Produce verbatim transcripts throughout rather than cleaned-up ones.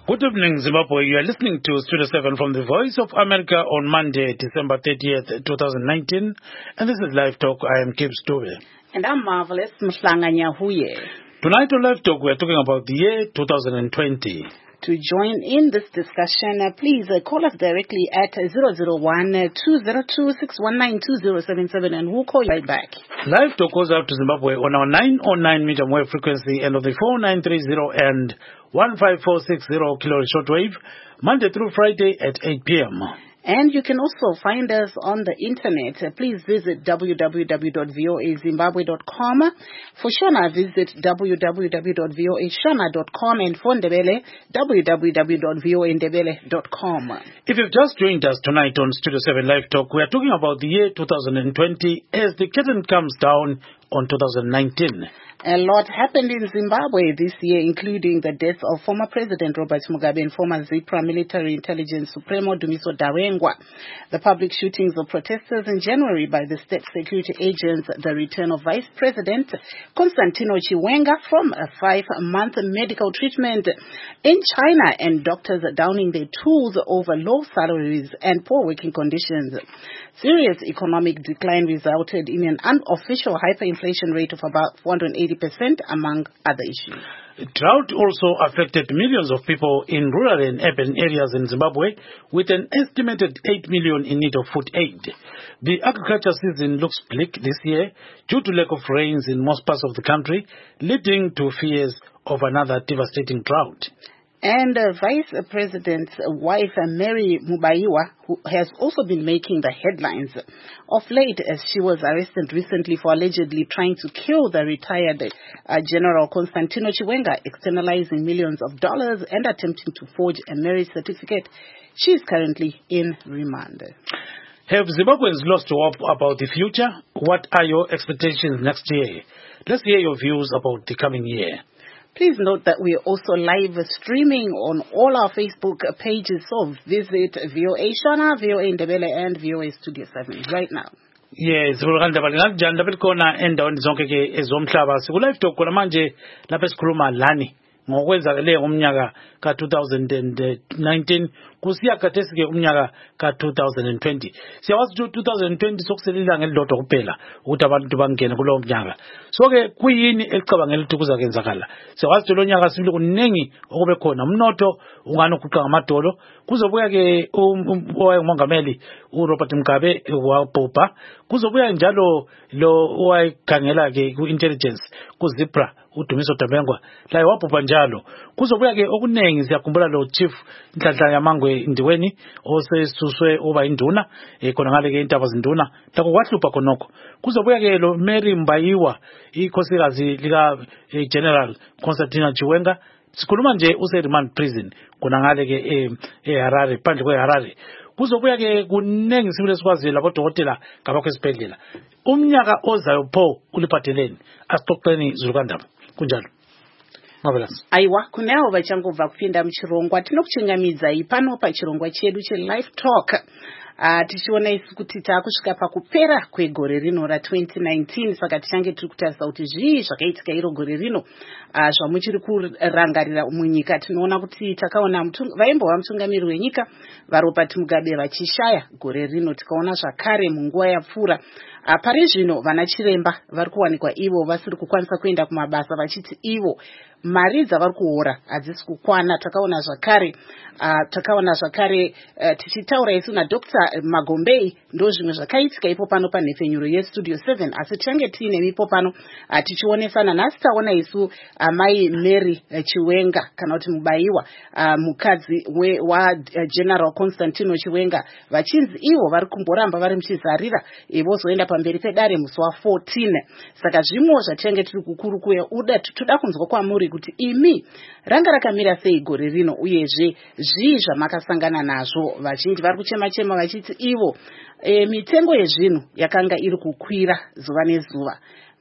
Good evening, Zimbabwe. You are listening to Studio seven from the Voice of America on Monday, December thirtieth, twenty nineteen. And this is Live Talk. I am Kip Stube. And I'm Marvelous Mhlanga Nyahuye. Tonight on Live Talk, we are talking about the year two thousand twenty. To join in this discussion, uh, please uh, call us directly at zero zero one, two zero two, six one nine, two zero seven seven and we'll call you right back. Live Talk goes out to Zimbabwe on our nine oh nine medium wave frequency and on the four nine three zero and one five four six zero kilohertz shortwave, Monday through Friday at eight p.m. And you can also find us on the internet. Uh, please visit w w w dot voa zimbabwe dot com. For Shona, visit w w w dot voa shona dot com and for Ndebele, w w w dot voa ndebele dot com. If you've just joined us tonight on Studio seven Live Talk, we are talking about the year two thousand twenty as the curtain comes down on two thousand nineteen. A lot happened in Zimbabwe this year, including the death of former President Robert Mugabe and former ZIPRA military intelligence Supremo Dumiso Dawengwa, the public shootings of protesters in January by the state security agents, the return of Vice President Constantino Chiwenga from a five-month medical treatment in China, and doctors downing their tools over low salaries and poor working conditions. Serious economic decline resulted in an unofficial hyperinflation rate of about four hundred eighty percent, among other issues. Drought also affected millions of people in rural and urban areas in Zimbabwe, with an estimated eight million in need of food aid. The agriculture season looks bleak this year due to lack of rains in most parts of the country, leading to fears of another devastating drought. And uh, Vice President's wife, uh, Mary Mubaiwa, who has also been making the headlines of late as she was arrested recently for allegedly trying to kill the retired uh, General Constantino Chiwenga, externalizing millions of dollars and attempting to forge a marriage certificate. She is currently in remand. Have Zimbabweans lost hope about the future? What are your expectations next year? Let's hear your views about the coming year. Please note that we are also live streaming on all our Facebook pages, so visit V O A Shona, V O A Ndebele, and V O A Studio seven right now. Yes, vulganda janda belkona endaweni zonke ke ezomhlaba sikulive talk kona manje lapha esikhuluma lani ngokwenzakele ngomnyaka ka two thousand nineteen kusiya khathesi ke umnyaka ka two thousand twenty. Siyawazi ukuthi two thousand twenty sokuselila ngelilodwa kuphela ukuthi abantu bangene kulowo mnyaka. So ke kuyini elicabangela ukuthi kuzakenzakala? Siyawazi ukuthi lo nyaka sibili kuningi okube khona umnotho ungani ukuqa ngamadolo. Kuzobuya ke umongameli uRobert Mugabe wabhubha. Kuzobuya njalo lo owayikhangela ke ku-intelligence kuZIPRA uDumiso Dawengwa laye wabhubha njalo. Kuzobuya ke okunengi siyakhumbula lo chief Nhlanhla Yamangwe Ndiweni osesuswe oba induna khona ngale ke intaba zinduna lakho kwahlupha khonokho. Kuzobuya ke lo Mary Mubaiwa ikhosikazi lika General Constantino Chiwenga sikhuluma nje use remand prison khona ngale ke eHarare phandle kweHarare. Kuzobuya ke kunengi sibile sikwazi labo dokotela ngabakho esibhedlela. Umnyaka ozayo pho uliphatheleni asixoxeni Zulukandaba kunjalo. Marvelous. Aiwa kunawo vachangobva kupinda muchirongwa tinokuchingamidza ipano pachirongwa chedu cheLive Talk. Uh, tichiona isu kuti taakusvika pakupera kwegore rino ratwenty nineteen, saka tichange tiri kutarisa kuti zvii zvakaitika iro gore rino uh, zvamuchiri kurangarira munyika. Tinoona kuti takaona vaimbova mutungamiri wenyika vaRobert Mugabe vachishaya gore rino. Tikaona zvakare munguva yapfuura uh, pari zvino vana chiremba vari kuwanikwa ivo vasiri kukwanisa kuenda kumabasa vachiti ivo mari dzavari kuhora hadzisi kukwana. Takaona zvakare uh, takaona zvakare uh, tichitaura isu naDr Magombei ndo zvimwe zvakaitika ipo pano panhefenyuro yeStudio seven, asi tichange tiine ipo pano uh, tichionesana. Nhasi taona isu uh, mai Mary uh, Chiwenga kana kuti Mubaiwa uh, mukadzi we wa uh, General Constantino Chiwenga vachinzi ivo vari kumboramba vari muchizarira vozoenda pamberi pedare musi wa fourteen. Saka zvimwe zvatichange tiri kukurukuya uda toda kunzwa kwamuri kuti imi ranga rakamira sei gore rino uyezve zvii zvamakasangana nazvo. Vazhinji vari kuchema chema vachiti ivo e, mitengo yezvinhu yakanga iri kukwira zuva nezuva.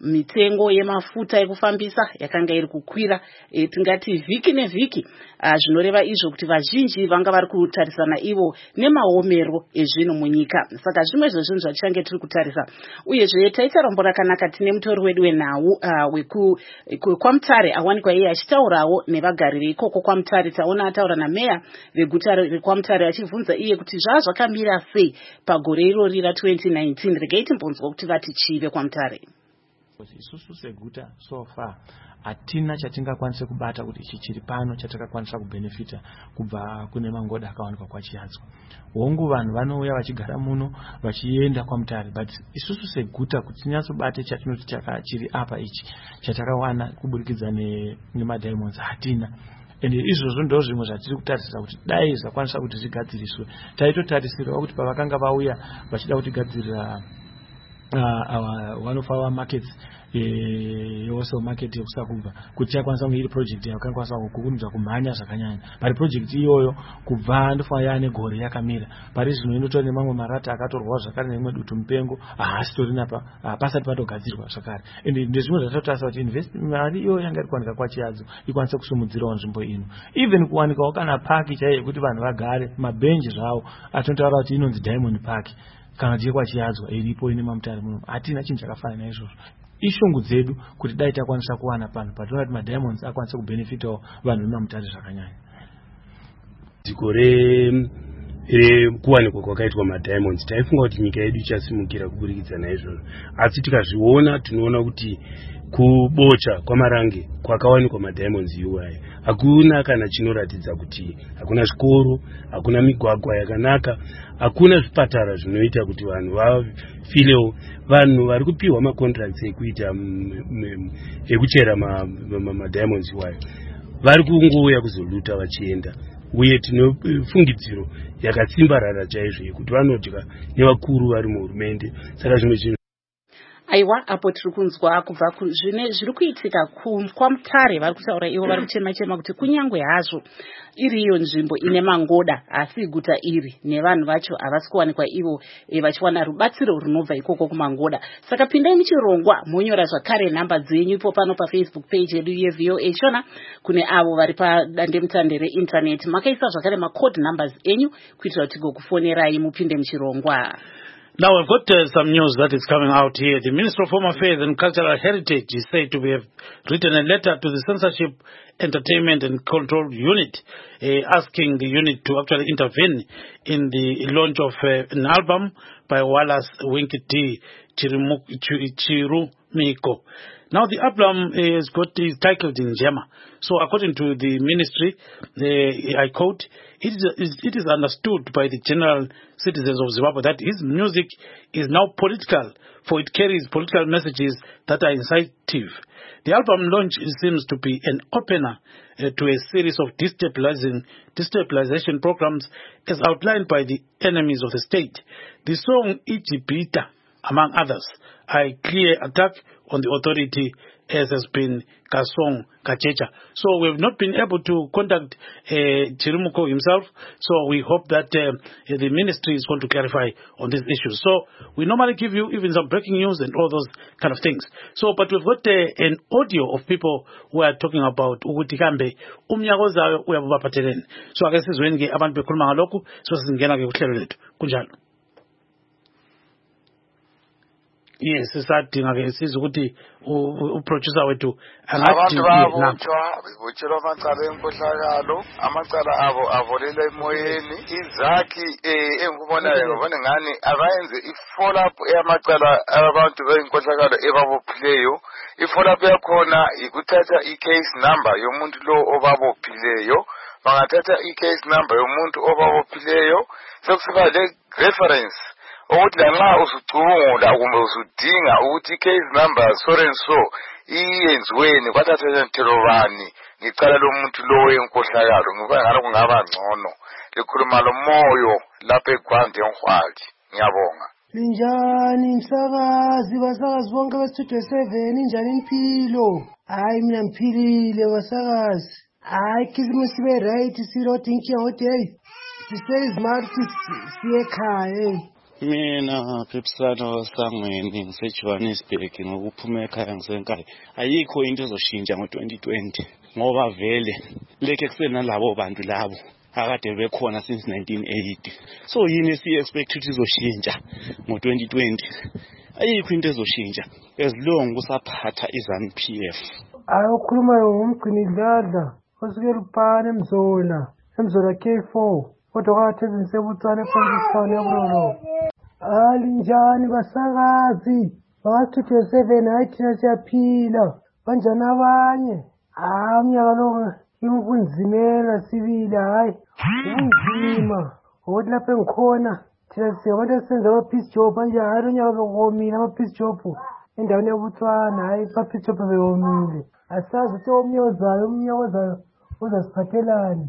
mitengo yemafuta ekufambisa yakanga iri kukwira, e, tingati vhiki nevhiki, uh, zvinoreva izvo kuti vazhinji vanga vari kutarisana ivo nemaomero ezvinhu munyika. Saka zvimwe zvezvinhu zvatichange tiri kutarisa, uyezve taita rombo rakanaka tine mutori wedu wenhau uh, weku kwaMutare awanikwa iye achitaurawo nevagari veikoko kwaMutare. Taona ataura nameya veguta rekwaMutare achibvunza iye kuti zvaa zvakamira sei pagore irori ra twenty nineteen. Regai timbonzwa kuti vati chive kwaMutare. Isusu seguta so far hatina chatingakwanisa kubata kuti ichi chiri pano chatakakwanisa kubenefita kubva kune mangoda akawanikwa kwaChiyadzwa. Hongu vanhu vanouya vachigara muno vachienda kwaMutare, but isusu seguta kuti tinyatsobate chatinoti chaka chiri apa ichi chatakawana kuburikidza nemadhaimonds hatina. And izvozvo ndo zvimwe zvatiri kutarisira kuti dai zvakwanisa kuti zvigadziriswe. Taitotarisirawo kuti pavakanga vauya vachida kutigadzirira uh, one of our markets, also market yekusakubva kuti yakwanisa kunge iri project yakakwanisa kukurumidza kumhanya zvakanyanya. Pari project iyoyo kubva ndofa yane gore yakamira. Pari zvino inotora nemamwe marata akatorwa zvakare nemwe dutu mupengo haasi torina pa pasati patogadzirwa zvakare. And ndezvimwe zvatotarisa kuti investment mari iyo yanga iri kuwanika kwaChiyadzwa ikwanisa kusumudzirawo nzvimbo ino. Even kuwanikawo kana park chaiyo kuti vanhu vagare mabenji zvawo atotaura kuti inonzi Diamond Park kana kuti kwaChiyadzwa iripo ine maMutare muno. Hatina chinhu chakafanana naizvozvo. Ishungu dzedu kuti dai takwanisa kuwana pano patinoona kuti madhaimonds akwanisa kubenefitawo vanhu vemaMutare zvakanyanya. Zikore rekuwanikwa kwakaitwa madhaimonds taifunga kuti nyika yedu ichasimukira kuburikidza naizvozvo, asi tikazviona tinoona kuti kubocha kwaMarange kwakawanikwa madhaimonds iwayo hakuna kana chinoratidza kuti hakuna zvikoro, hakuna migwagwa yakanaka, hakuna zvipatara zvinoita kuti vanhu vafilewo. Vanhu vari kupiwa macontracts ekuita ekuchera madhaimonds iwayo vari kungouya kuzoluta vachienda, uye tinofungidziro yakatsimbarara chaizvo yekuti vanodya nevakuru vari muhurumende. Saka zvimwe zvinhu aiwa apo tiri kunzwa kubva zvine zviri kuitika kwaMutare. Vari kutaura ivo vari kuchema chema kuti kunyangwe hazvo iriyo nzvimbo ine mangoda, asi guta iri nevanhu vacho havasi kuwanikwa ivo e, vachiwana rubatsiro runobva ikoko kumangoda. Saka pindai muchirongwa monyora zvakare nhamba dzenyu ipo pano paFacebook page yedu yeV O A Shona. Kune avo vari padandemutande reinternet makaisa zvakare macode numbers enyu kuitira kuti gokufonerai mupinde muchirongwa. Now we've got uh, some news that is coming out here. The Minister of Home Affairs and Cultural Heritage is said to have written a letter to the Censorship, Entertainment and Control Unit, uh, asking the unit to actually intervene in the launch of uh, an album by Wallace Winkiti Chirumiko. Now the album is got is titled in Njema. So according to the ministry, the, I quote, it is, it is understood by the general citizens of Zimbabwe that his music is now political, for it carries political messages that are incisive. The album launch seems to be an opener uh, to a series of destabilizing, destabilization programs as outlined by the enemies of the state. The song Ijibita, among others, a clear attack on the authority, as has been Kasong Kachecha. So we've not been able to contact uh, Chirumuko himself, so we hope that uh, the ministry is going to clarify on this issue. So we normally give you even some breaking news and all those kind of things. So, but we've got uh, an audio of people who are talking about ukuthi kambe umnyaka ozayo uyabaphatheleni. So ake sizweni ke abantu bekhuluma ngalokhu, so sizingena ke kuhlelo lethu kunjalo. Yes, sisadinga ke siza ukuthi uproducer wethu angathi babutshwa butshela amacala enkohlakalo, amacala abo avolela emoyeni. Izakhi eh engikubonayo ngibona ngani abayenze i-follow up eyamacala abantu benkohlakalo ebabophileyo. I-follow up yakhona ikuthatha i-case number yomuntu lo obabophileyo, bangathatha i-case number yomuntu obabophileyo sekusiba le reference ukuthi lanxa usucubungula kumbe usudinga ukuthi case number so and so iyenziweni kwathatha ntelo bani ngicala lo muntu lo wenkohlakalo. Ngoba ngalo kungaba ngcono likhuluma lo moyo lapha eGwande eNhwali. Ngiyabonga. Linjani msakazi basakazi bonke be-Studio seven, injani impilo? Hayi mina ngiphilile basakazi. Hayi khisimusi be right siro thinki hotel. Sisele smart siye ekhaya. Mina Phipsano Sangweni ngiseJohannesburg ngokuphuma ekhaya ngisenkayi ayikho into ezoshintsha ngo twenty twenty ngoba vele leke kusena labo bantu labo akade bekhona since nineteen eighty so yini si expect ukuthi izoshintsha ngo twenty twenty ayikho into ezoshintsha as long kusaphatha iZANU P F ayokhuluma ngomgcinidladla osukela uPhane eMzola eMzola K four kodwa kwathi ezinsebucane eFrancistown yabrolo alinjani basakazi baka-two thousand seven hayi thina siyaphila banjani abanye hayi umnyaka lo kunzimela sibili hayi kunzima ukuthi lapha engikhona thina siyabantu esenza ama-peace job manje hayi lo nyaka bekomile ama-peace job endaweni yabutswana hayi ama-peace job bewomile asazi ukuthi omnyaka ozayo umnyaka ozayo uzasiphathelani.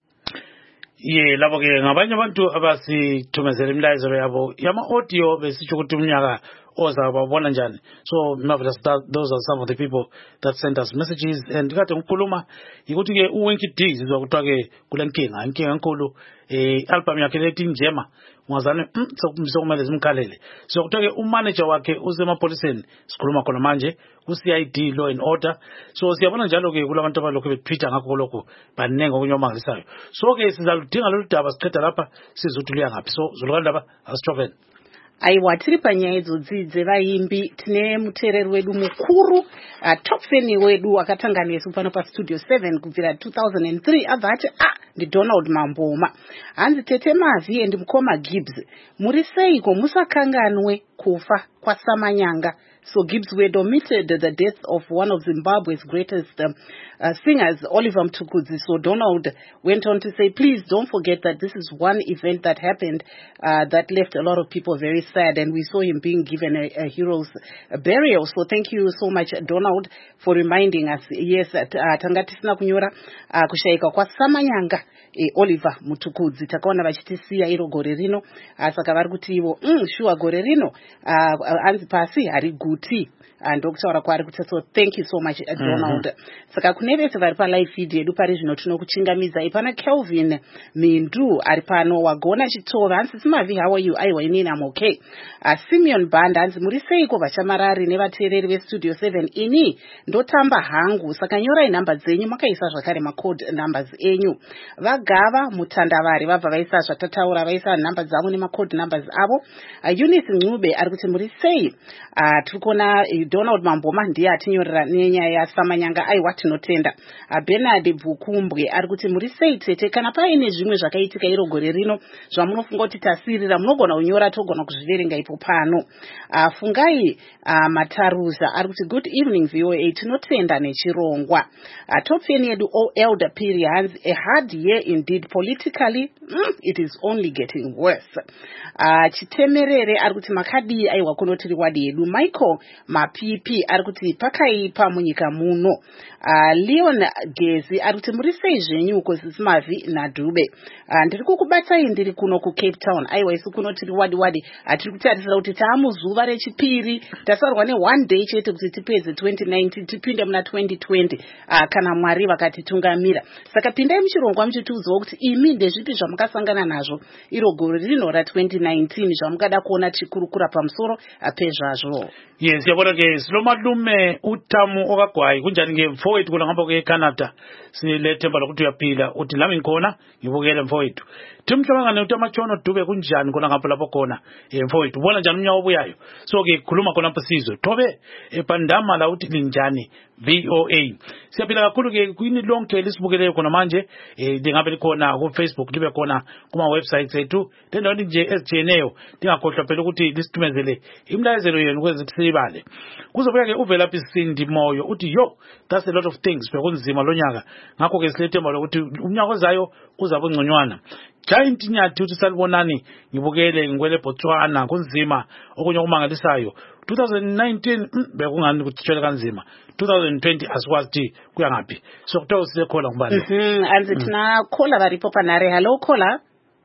Ye labo ke ngabanye abantu abasithumezela imlayezelo yabo yama audio besitsho ukuthi umnyaka oza babona njani. So marvelous that those are some of the people that sent us messages and kade ngikhuluma ukuthi ke uWinky D izwa kuthiwa ke kulenkinga inkinga enkulu eh album yakhe lethi Njema ngwazana sokumele zimkhalele. So kuthiwa ke umanager wakhe usemapoliseni sikhuluma khona manje ku C I D law and order. So siyabona njalo ke kulabantu abalokho betwitha ngakho lokho banenga okunyomangalisayo. So ke sizaludinga lolu daba siqeda lapha sizothi luya ngaphi. So zolukandaba asitroveni aiwa tiri panyaya idzodzidze vaimbi tine muteereri wedu mukuru uh, top fan wedu akatanga nesu pano pastudio seven kubvira two thousand three abva ati ah ndiDonald Mamboma hanzi tete Mavi and mukoma Gibbs muri seiko musakanganwe kufa kwaSamanyanga. So Gibbs were omitted the death of one of Zimbabwe's greatest um, uh, singers, Oliver Mtukudzi. So Donald went on to say, please don't forget that this is one event that happened uh, that left a lot of people very sad, and we saw him being given a, a hero's a burial. So thank you so much, Donald, for reminding us. Yes, tangatisina kunyora kushaika kwa Samanyanga. E, Oliver Mtukudzi takaona vachitisiya iro gore rino saka vari kuti ivo mm, shuwa gore rino uh, anzi pasi hari guti ndokutaura kwaari kuti so thank you so much uh, Donald. Mm-hmm. Saka kune vese vari palive feed yedu pari zvino tinokuchingamidza ipana Kelvin Mindu ari pano wagona chitova hanzi Simavi how are you aiwa inini am okay. uh, Simeon Banda hanzi muri seiko vachamarari nevateereri vestudio seven ini ndotamba hangu saka nyorai nhamba dzenyu makaisa zvakare macode numbers enyu. Vagava Mutandavari vabva vaisa zvatataura vaisa nhamba dzavo nemacode numbers avo. uh, Eunice Ncube ari kuti muri sei uh, tirikuona uh, Donald Mamboma ndiye atinyorera nenyaya yaSamanyanga aiwa tinotenda. uh, Bernard Bvukumbwe ari kuti muri sei tete kana paine zvimwe zvakaitika iro gore rino zvamunofunga kuti tasirira munogona kunyora togona kuzviverenga ipo pano. uh, Fungai uh, Mataruza ari kuti good evening V O A tinotenda nechirongwa. uh, Top fan yedu O Elder Piri hanzi a hard year indeed politically. mm, it is only getting worse. uh, Chitemerere ari kuti makadi aiwa kunotiri wadi yedu. Michael Mapipi ari kuti pakaipa munyika muno. uh, Leon Gezi ari kuti muri sei zvenyu uko Simavi naDube. uh, ndiri kukubatsai ndiri kuno ku Cape Town aiwa isu kunotiri wadi wadi atiri kutarisira kuti taamuzuva rechipiri tasarwa ne one day chete kuti tipedze twenty nineteen tipinde muna twenty twenty uh, kana Mwari vakatitungamira. Saka pindai muchirongwa muchitiudzawo kuti imi ndezvipi zvamukasangana nazvo iro gore rino ra twenty nineteen zvamukada kuona tichikurukura pamusoro pezvazvo. Yes, yabona ke silomalume utamu okagwayi kunjani ke mfowethu kula ngapha ke Canada silethemba lokuthi uyaphila uthi lami ngikhona ngibukele mfowethu. Timhlangana uTamachono Dube kunjani kona ngapha lapho khona mfowethu ubona njani umnyaka obuyayo. So ke khuluma khona phasizo thobe epandama la uthi linjani V O A. Siyaphila kakhulu ke kwini lonke lisibukeleyo khona manje eh lingabe likhona ku Facebook libe khona kuma websites ethu lendaweni nje ezijeneyo ndingakhohlwa phela ukuthi lisithumezele imlayezelo yenu ukwenza sibale. Kuzobuya ke uvela Sindi Moyo uthi yo that's a lot of things bekunzima lonyaka ngakho ke silethemba lokuthi umnyaka ozayo uzabe ungconywana. Giant Nyathi uthi salibonani ngibukele ngwele Botswana kunzima okunye okumangalisayo. twenty nineteen bekungani kuthishela kanzima. twenty twenty aswazi kuya ngaphi. So kuthiwa usile khola ngubani. Mhm anzi thina khola varipo panare. Hello khola.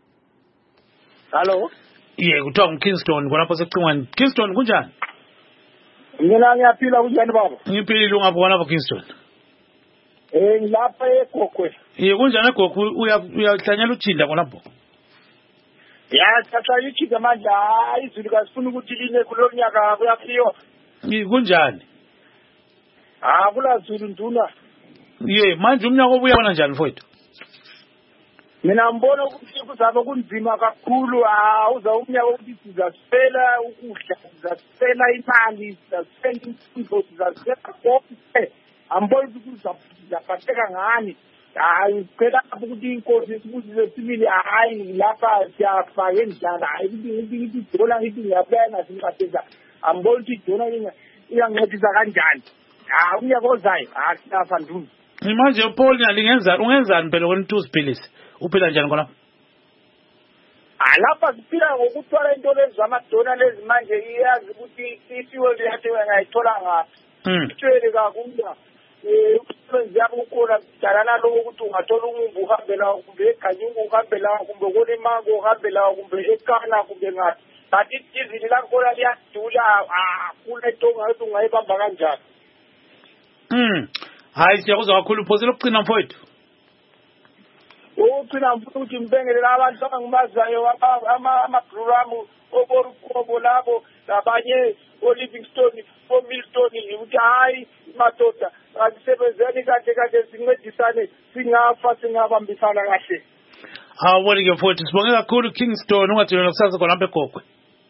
Hello. Ye kuthiwa Kingston kulapho secingweni. Kingston kunjani? Mina ngiyaphila kunjani baba? Ngiphilile ungabona lapho Kingston. Eh ngilapha eGogwe. Ye kunjani eGogwe uyahlanyela utshinda khonapho? ya sasayichika manje hayi izulu kasifuna ukuthi line kulo nyaka kuyafiwa kunjani ah kula zulu nduna ye manje umnyaka obuya bona njani mfowethu mina ngibona ukuthi kuzabe kunzima kakhulu awuza umnyaka ukuthi sizasifela ukudla sizasifela imali sizasifela imfundo sizasifela konke ambona ukuthi kuzaphatheka ngani hayi phela ukuthi inkosi sibuze sibili hayi lapha siyafaka endlala hayi ukuthi ukuthi dola ithi ngiyaplana sinqapheza ambona ukuthi dola iyancedisa kanjani ha umnyaka ozayo ha siyafa nduni manje Paul nyalingenza ungenzani phela kweni two sipilisi uphila njani khona alapha siphila ngokuthwala into lezi zamadona lezi manje iyazi ukuthi isiwe liyathi ngayithola ngaphi itshele kakhulu eh umsebenzi yabo ukhona kudala naloko ukuthi ungathola umumbu uhambela kumbe eganyungu uhambela kumbe kule mango uhambela kumbe ekana kumbe ngathi bathi izini lakhona liyadula ah kule tonga ukuthi ungayibamba kanjani mm hayi siyakuzwa kakhulu phosela ukucina mfowethu uphina mfuthi ukuthi ngibengele abantu abangimazayo ama-program oborukobo labo nabanye o-Livingstone o-Milton ukuthi hayi madoda asisebenzeni kade kade sincedisane singafa singabambisana kahle awubonike mfowethu sibonge kakhulu Kingston ungathina kusasa khona lapha eGogwe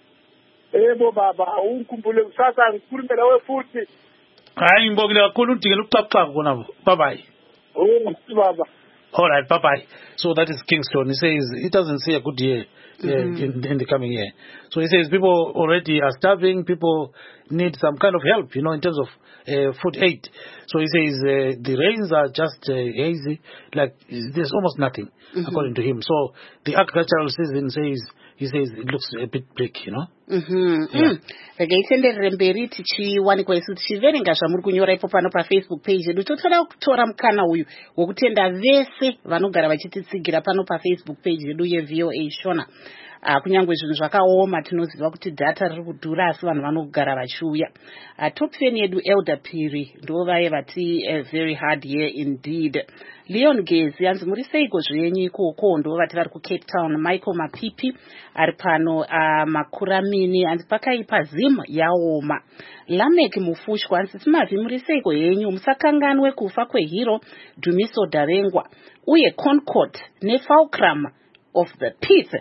yebo baba ungikhumbule kusasa ngikhulume nawe futhi hayi ngibongile kakhulu udingela ukuxaxaxa khona bye bye oh baba. All right, bye-bye. So that is Kingston. He says he doesn't see a good year uh, mm-hmm. in, in the coming year. So he says people already are starving. People need some kind of help, you know, in terms of uh, food aid. So he says uh, the rains are just uh, hazy. Like there's almost nothing, mm-hmm. according to him. So the agricultural season says, he says it looks a bit bleak, you know. Mhm. Ragaitendere mberi tichiwanikwa isu tichiverenga zvamuri kunyora ipo pano paFacebook page yedu totoda kutora mukana uyu wokutenda vese vanogara vachititsigira pano paFacebook page yedu yeV O A Shona. Uh, kunyangwe zvinhu zvakaoma tinoziva kuti data riri kudhura asi vanhu vanogara vachiuya. Uh, top fan yedu Elder Piri ndo vaye vati a very hard year indeed. Leon Gezi anzi muri seiko zvenyu ikoko ndo vati vari kuCape Town. Michael Mapipi ari pano uh, Makuramini anzi pakaipa zim yaoma. Lamek Mufushwa anzi simavi muri seiko yenyu musakanganwe kufa kwehero Dumiso Darengwa uye Concord neFulcrum of the peace.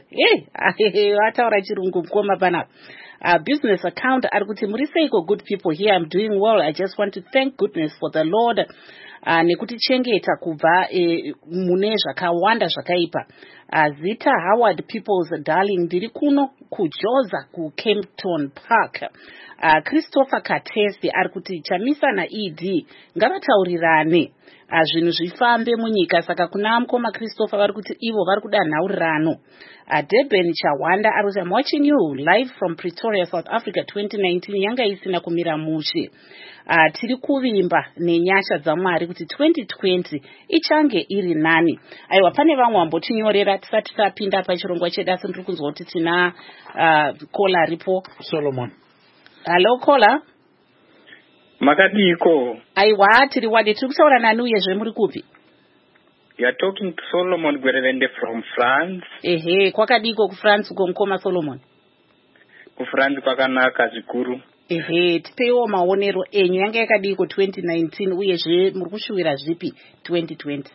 Hey, wataura chirungu mkoma pana. Uh, business account arikuti muriseiko good people here. I'm doing well. I just want to thank goodness for the Lord. Uh, nekuti chengeta kubva eh, mune zvakawanda zvakaipa. Uh, Zita Howard People's Darling ndiri kuno kujoza ku Kempton Park. Uh, Christopher Katesi arikuti chamisa na E D ngavataurirane uh, zvinhu zvifambe munyika saka kuna mukoma Christopher vari kuti ivo vari kuda nhaurirano. Uh, Deben Chawanda arikuti I'm watching you live from Pretoria, South Africa twenty nineteen yanga isina kumira mushe. Uh, tiri kuvimba nenyasha dzaMwari kuti twenty twenty ichange iri nani. Aiwa pane vamwe vambotinyorera tisati tapinda pachirongwa chedu asi ndiri kunzwa kuti tina uh, kola ripo Solomon. Hello kola. Makadiko. Aiwa tiri wadi tiri kutaura nani uyezve muri kupi? You are talking to Solomon Gwerevende from France. Ehe, kwakadiko ku France uko mukoma Solomon? Ku France kwakanaka zvikuru. Ehe, tipewo maonero enyu yanga yakadiko twenty nineteen uyezve muri kushuwira zvipi twenty twenty?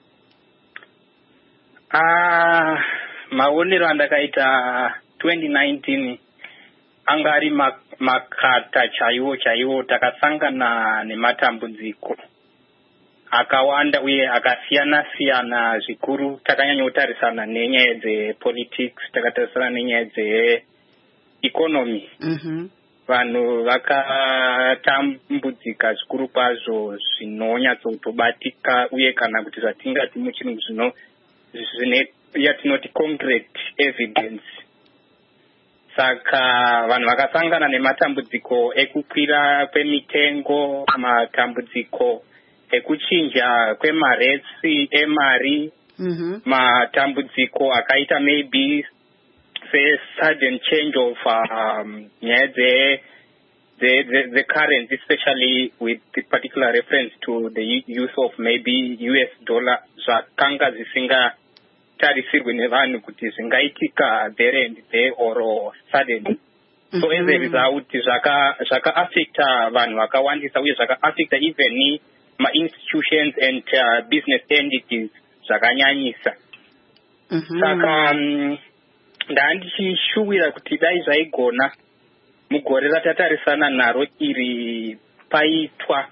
Ah, maonero andakaita twenty nineteen angari mak makata chaiwo chaiwo takasangana nematambudziko akawanda uye akasiyana siyana zvikuru. Takanyanya kutarisana nenyaya dzepolitics, takatarisana nenyaya dzeeconomy. Mhm. Vanhu vakatambudzika zvikuru kwazvo zvinonyatsotobatika uye kana kuti zvatingati muchirungu zvino zvine yatinoti concrete evidence. Saka vanhu vakasangana nematambudziko ekukwira kwemitengo, matambudziko ekuchinja kwemaretsi emari, Mhm. matambudziko akaita maybe say sudden change of um, yeah, the, the the the currency, especially with the particular reference to the use of maybe U S dollar, zvakanga zvisinga tarisirwe nevanhu kuti zvingaitika there and there or suddenly. So as a result zvaka zvaka affecta vanhu vakawandisa uye zvaka affecta even ma institutions and uh, business entities zvakanyanyisa. Saka um, ndandichishuwira kuti dai zvaigona mugore ratatarisana naro iri paitwa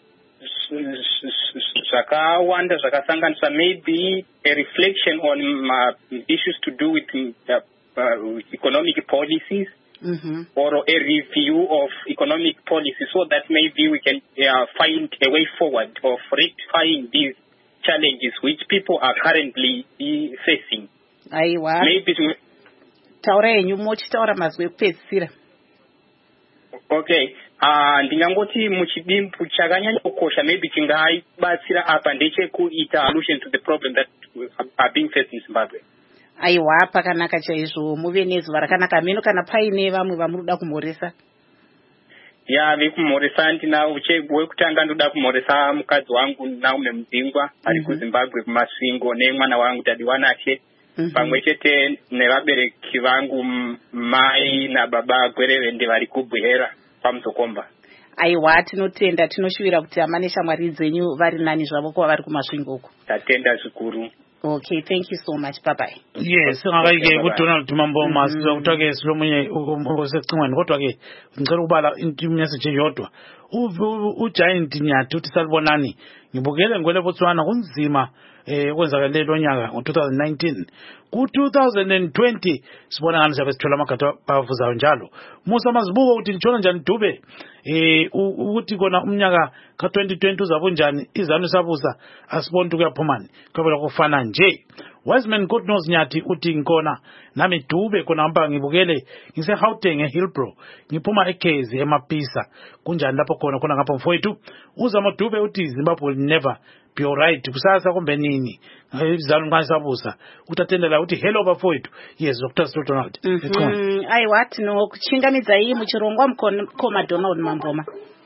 zvakawanda zvakasanganiswa maybe a reflection on uh, issues to do with uh, uh, economic policies. Mm-hmm. Or a review of economic policy so that maybe we can uh, find a way forward of rectifying these challenges which people are currently facing. Aiwa. Maybe to... Taura yenyu mochitaura mazwi ekupedzisira. Okay. Uh, ndingangoti muchidimbu chakanyanya kukosha maybe chingabatsira apa ndechekuita allusion to the problem that are being faced in Zimbabwe. Aiwa pakanaka chaizvo muve nezuva rakanaka meno kana paine vamwe vamunoda kumhoresa. Ya vekumhoresa ndinawo wekutanga ndoda kumhoresa mukadzi wangu Naume Mudzingwa ari kuZimbabwe kumasvingo nemwana wangu Tadiwanashe pamwe chete nevabereki vangu mai nababa Gwerevende vari kubwera pamuzokomba. Aiwa tinotenda tinoshuwira kuti amane shamwari dzenyu vari nani zvavo kuva vari kumasvingo uko. Tatenda zvikuru. Okay, thank you so much. Bye bye. Yes, ngakaike kuDonald Mambo masizo kutake silomunye ukusecingweni kodwa ke ngicela ukubala into message yodwa. uJaint Nyathi uthi salibonani ngibukele ngwele Botswana kunzima eh kwenzakale lo nyaka ngo two thousand nineteen ku two thousand twenty sibona ngani sabe sithola amagato bavuzayo njalo Musa Mazibuko uthi litshona njani Dube eh ukuthi kona umnyaka ka twenty twenty uzabo njani izanu sabusa asibona ukuthi kuyaphumani kwabela kufana nje Wiseman God knows Nyathi uthi ngikona nami Dube kona hamba ngibukele ngise Gauteng eHillbrow ngiphuma eKezi eMapisa kunjani lapho khona khona ngapha mfowethu uzama Dube uthi Zimbabwe will never be alright kusasa kumbe nini izalo ngisabusa utatendela uthi hello bafowethu yes Doctor Donald mhm ai what no kuchingamidza iyi muchirongwa mkoma Donald Mamboma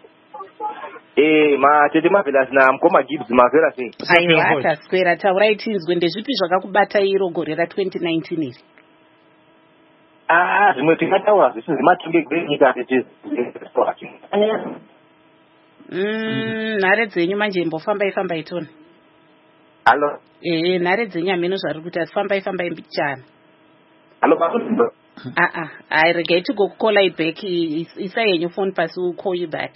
eh ma tete mavela na mkoma Gibbs mavela sei ai what square taurai tinzwe ndezvipi zvakakubata iro gore ra twenty nineteen iri ah zvimwe tikataura zvisinzi matunge gwenyika tete Mm, nhare dzenyu manje imbofamba ifamba itona. Allo. Eh, nhare dzenyu ameno zvari kuti asifamba ifamba imbichana. Allo bakundo. Ah ah, I regret to go call you back. Isa yenyu phone pass will call you back.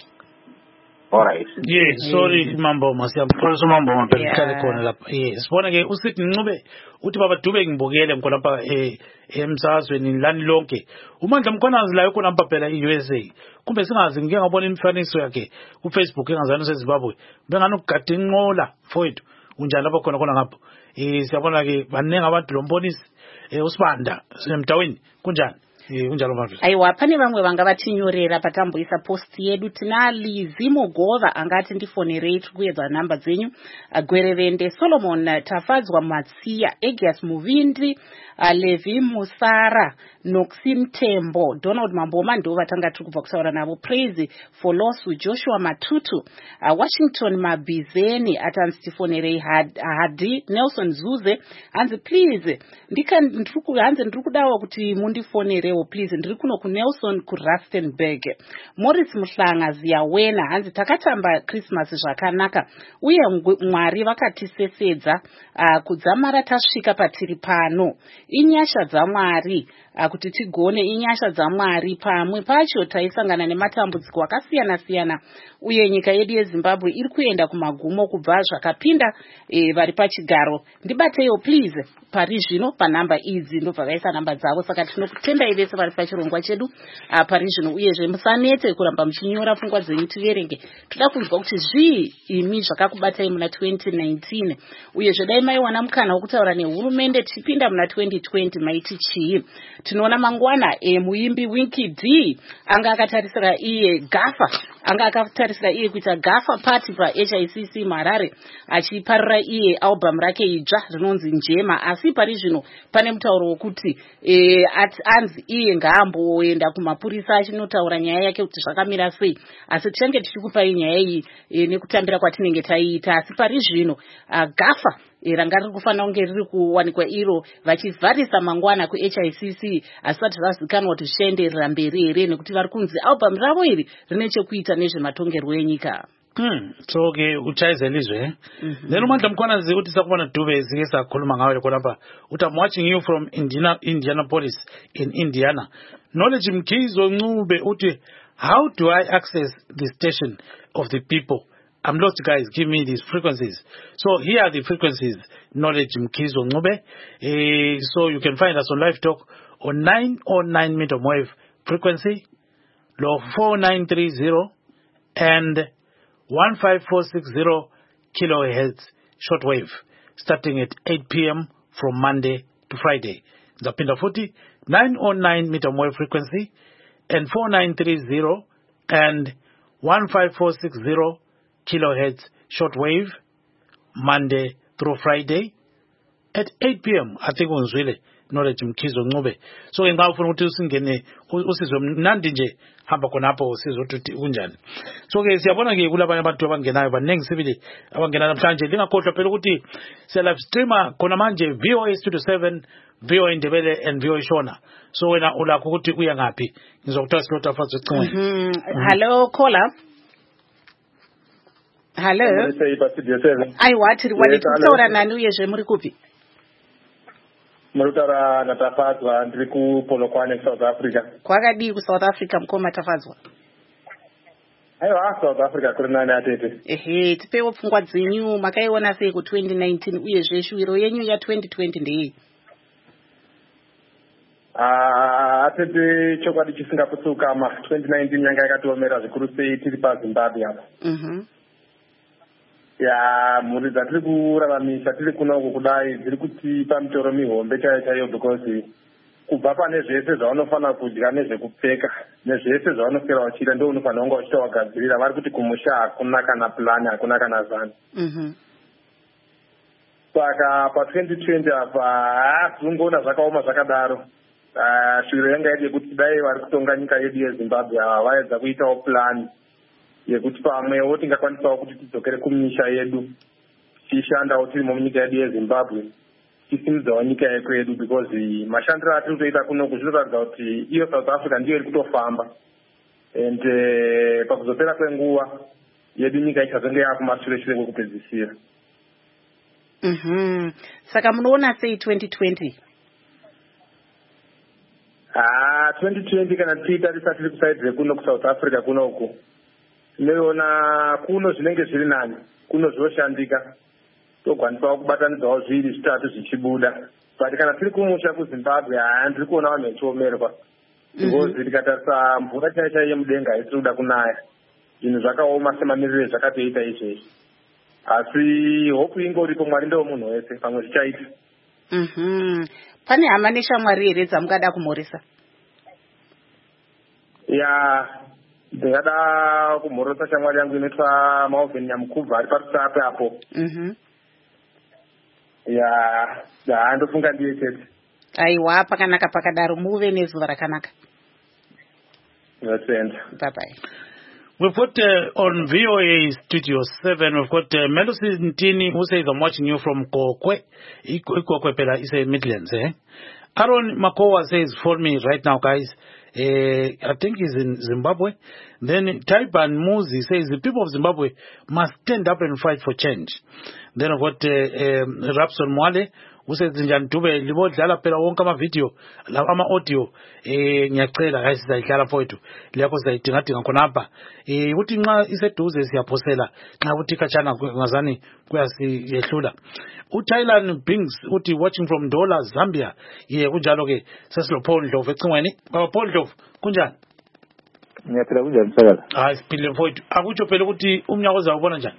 All right. Yes, sorry Mambo masiyamkhulisa Mambo maphelele khona lapha. Yes, sibona ke usithi Ncube uthi baba Dube ngibukele ngikho lapha eh emsazweni lani lonke. uMandla Mkhwanazi la khona lapha phela eU S A. Kumbe singazi ngike ngabona imfaniso yakhe ku Facebook engazana seZimbabwe. Bengani ukugada inqola mfowethu. Unjani lapha khona khona ngapho. Eh siyabona ke baningi abantu lombonisi eh uSibanda semdaweni kunjani? Eh kunjalo manje. Aiwa pane vamwe vanga vatinyorera patamboisa post yedu tina Lizi Mogova angati ndifonerei kuedza namba dzenyu Gwerevende Solomon Tafadzwa Matsiya Egias Muvindi Levi Musara Noxim Tembo Donald Mamboma ndo vatanga tiri kubva kusaura navo Praise for Losu Joshua Matutu uh, Washington Mabizeni atanzi tifonerei Hadi Nelson Zuze hanzi please ndika ndiriku hanzi ndirikudawo kuti mundifonerei please ndiri kuno ku Nelson ku Rustenburg Morris Muhlanga Ziyawena hanzi takatamba Christmas zvakanaka uye Mwari vakatisesedza uh, kudzamara tasvika patiri pano inyasha dzaMwari uh, kuti tigone inyasha dzaMwari pamwe pacho taisangana nematambudziko akasiyana siyana uye nyika yedu yeZimbabwe iri kuenda kumagumo kubva zvakapinda e, vari pachigaro ndibateyo please pari zvino panamba idzi ndobva vaisa namba dzavo saka tinokutendai vese vari pachirongwa chedu uh, pari zvino uyezve musanete kuramba muchinyora pfungwa dzenyu tiverenge toda kunzwa kuti zvii imi zvakakubatai muna twenty nineteen uyezve dai maiwana mukana wokutaura nehurumende tichipinda muna twenty twenty maiti chii tinoona mangwana e, muimbi Winky D anga akatarisira iye gafa anga akatarisira iye kuita gafa party pa H I C C Marare achiparira iye album rake idzva rinonzi Njema asi pari zvino pane mutauro wokuti e, anzi iye ngaamboenda kumapurisa achinotaura nyaya yake kuti zvakamira sei, asi tichange tichikupai nyaya iyi e, nekutambira kwatinenge taiita. Asi pari zvino uh, gafa ranga riri kufanira kunge riri kuwanikwa iro vachivharisa mangwana kuH I C C asati zvazikanwa kuti zvichaenderera mberi here, nekuti vari kunzi album ravo iri rine chekuita nezvematongerwo enyika. Hmm, so ke uchayizelizwe. Then umandla mkhwanazi uthi sakubona Dube zike sakhuluma ngawe khona lapha. Uthi I'm watching you from Indiana, Indianapolis in Indiana. Knowledge Mkhizo Ncube uthi how do I access the station of the people? I'm lost, guys. Give me these frequencies. So here are the frequencies. Knowledge Mkhizo Ncube. Uh, so you can find us on Live Talk on nine oh nine medium wave frequency, low four nine three zero and one five four six zero kilohertz shortwave, starting at eight p.m. from Monday to Friday. Zapinda futhi nine oh nine medium wave frequency and four nine three zero and one five four six zero kilohertz shortwave, Monday through Friday at eight p.m. I think unzwile Knowledge Mkhizo Ncube. So ngingafuna ukuthi usingene usizwe mnandi nje hamba khonapho usizwe ukuthi kunjani. So ke siyabona ke kulabanye abantu abangenayo baningi sibili abangena namhlanje. Lingakhohlwa phela ukuthi siya live streamer khona manje V O A Studio seven, V O A Ndebele and V O A Shona. So wena ulakho ukuthi uya ngapi? Ngizokuthatha slot afase ecingweni. Hello caller. Hello. Ai wathi wali kutora nani uyezwe muri kupi? Murutara natafadzwa ndiri kuPolokwane South Africa. Kwakadii ku South Africa mkoma tafadzwa? Aiwa South Africa kuri nani atete. Ehe, tipewo pfungwa dzenyu makaiona sei ku twenty nineteen uye zveshwiro yenyu ya twenty twenty ndei? Ah, atete chokwadi chisingaputsuka ma twenty nineteen nyanga yakatiomera zvikuru sei tiri paZimbabwe apa. Mhm. Ya muri dzatiri kuraramisa tiri kuno kudai dziri kutipa mitoro mihombe chaiyo chaiyo because kubva pane zvese zvaunofana kudya nezvekupfeka nezvese zvaunoswera uchiita ndo unofanira kunge uchiita wagadzirira. Vari kuti kumusha hakuna kana plani hakuna kana zano. Mhm. Saka pa twenty twenty apa zvingoona zvakaoma zvakadaro. Shwiro yanga yedu yekuti dai vari kutonga nyika yedu yeZimbabwe vaedza kuitawo plani yekuti pamwewo tingakwanisawo kuti tidzokere kumisha yedu tichishandawo tiri munyika yedu yeZimbabwe tisimudzawo nyika yekwedu because mashandiro atiri kutoita kunoku zvinoratidza kuti iyo South Africa ndiyo iri kutofamba and uh, pakuzopera kwenguva yedu nyika ichazonge yakumashure shure kwekupedzisira. Mhm. Saka munoona sei twenty twenty? Ah, twenty twenty kana tichitarisa tiri kusaidze kuno kuSouth Africa kunoku tinoona kuno zvinenge zviri nani, kuno zvoshandika, tokwanisa kubatanidzawo zviri zvitatu zvichibuda. But kana tiri kumusha kuZimbabwe handiri kuona vanhu vachiomerwa because tikatarisa mvura chaiyo chaiyo yemudenga haisiri kuda kunaya, zvinhu zvakaoma semamiriro zvakatoita izvezvi. Asi hope ingoripo, Mwari ndiwo munhu wese, pamwe zvichaita. Mhm. Pane hama neshamwari here dzamungada kumhoresa? Ya ndingada kumhoresa shamwari yangu inoitwa Malvin Nyamukubva ari parusape apo. Mhm. Ya ya ndofunga ndiye chete. Aiwa, pakanaka pakadaro, muve nezuva rakanaka. Bye bye. We've got uh, on V O A Studio seven, we've got uh, Melusi Ntini, who says, I'm watching you from Kokwe. Kokwe Pela is a Midlands, eh? Aaron Makowa says, follow me right now, guys. Uh, I think he's in Zimbabwe. Then Taiban Muzi says, the people of Zimbabwe must stand up and fight for change. Then I've got uh, um, Rapson Mwale, who says, Njantube, libo dlala pela wonka ma video, la ama audio, eh, nyakela, guys, zayidlala foitu, liyako zayidingadinga konapa. Eh, uti nga iseduze siyaphosela, nga uti kachana ngazani kuyasi yehlula. UThailand Bings, uti watching from Dola, Zambia. Ye, kunjalo ke, sasilo Paul Dove, ecingweni, Baba Paul Dove, kunjani? Ngiyaphila kunjani msakala? Hayi siphile mfowethu. Akutsho phela ukuthi umnyaka ozawubona njani?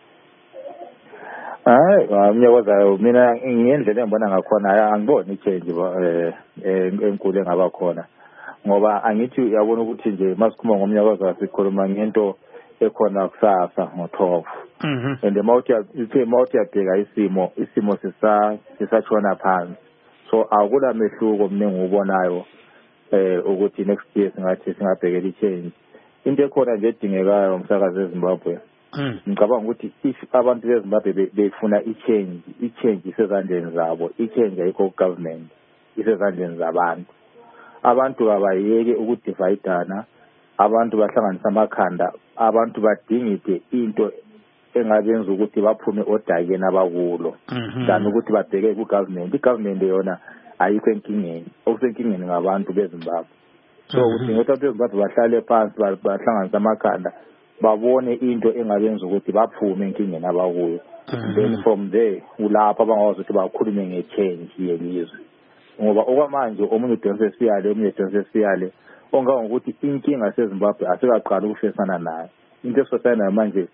Hayi, umnyaka ozayo mina ngendlela engibona ngakhona angiboni ichange eh enkulu engaba khona. Ngoba angithi uyabona ukuthi nje masikhuluma ngomnyaka ozayo sikhuluma ngento ekhona kusasa ngo-twelve. Mhm. And mawuthi uthe mawuthi yabheka isimo isimo sisa sisatshona phansi. So akula mehluko mina engiubonayo eh ukuthi next year singathi singabhekela i-change. Into ekhona nje edingekayo umsakazi eZimbabwe, ngicabanga ukuthi if abantu beZimbabwe befuna i-change, i-change isezandleni zabo, i-change ayikho government, isezandleni zabantu. Abantu abayeke ukudivayidana, abantu bahlanganisa amakhanda, abantu badingide into engabenza ukuthi baphume odakeni abakulo than ukuthi babheke ku-government. I-government yona ayikho enkingeni, okusenkingeni ngabantu beZimbabwe. So kudinga ukuthi abantu beZimbabwe bahlale phansi bahlanganisa amakhanda, babone into engabenza ukuthi baphume enkingeni abakuyo. Then from there ulapha abangakwazi ukuthi bakhulume nge-change yelizwe, ngoba okwamanje omunye udonse siyale omunye udonse siyale ongangokuthi inkinga seZimbabwe asikaqala ukufesana nayo. Into esosayina manje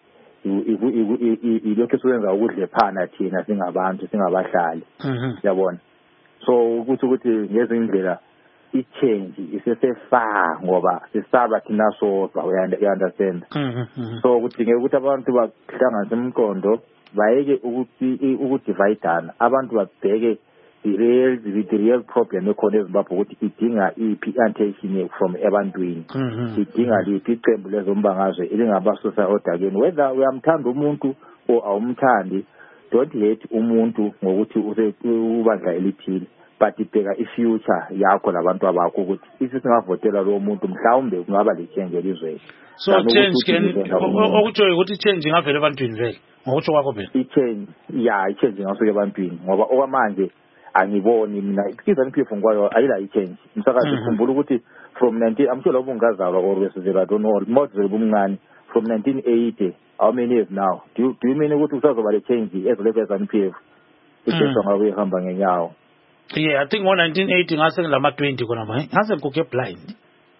ilokhu esikwenza ukudlephana thina singabantu singabahlali, yabona. So ukuthi ukuthi ngezindlela i-change isesefar ngoba sisaba thina sodwa, you understand. So kudingeka ukuthi abantu bahlanganise umqondo, bayeke ukuthi ukudivayidana, abantu babheke the real the real problem ekhona eZimbabwe ukuthi idinga iphi attention from ebantwini, idinga liphi iqembu lezombangazwe elingabasusa odakeni, whether uyamthanda umuntu or awumthandi. Don't hate umuntu ngokuthi ubandla elithile, but ibheka i-future yakho labantu abakho ukuthi isi singavotela lo muntu mhlawumbe kungaba lichange elizweni. So change can okutsho ukuthi change ingavela ebantwini vele ngokutsho kwakho phela. I-change ya i-change ingasuka ebantwini ngoba okwamanje angiboni mina ikizana iphefu ngwayo ayila i-change. Msakazi khumbula ukuthi from nineteen I'm sure ubungazalwa or wesizela I don't know more zebumncane from nineteen eighty, how many years now? Do you, do you mean ukuthi usazoba le change ezolekeza iphefu ikhetho ngabe ihamba ngenyawo? Yeah, I think ngo nineteen eighty ngase ngilama twenty khona manje ngase ngikuke blind.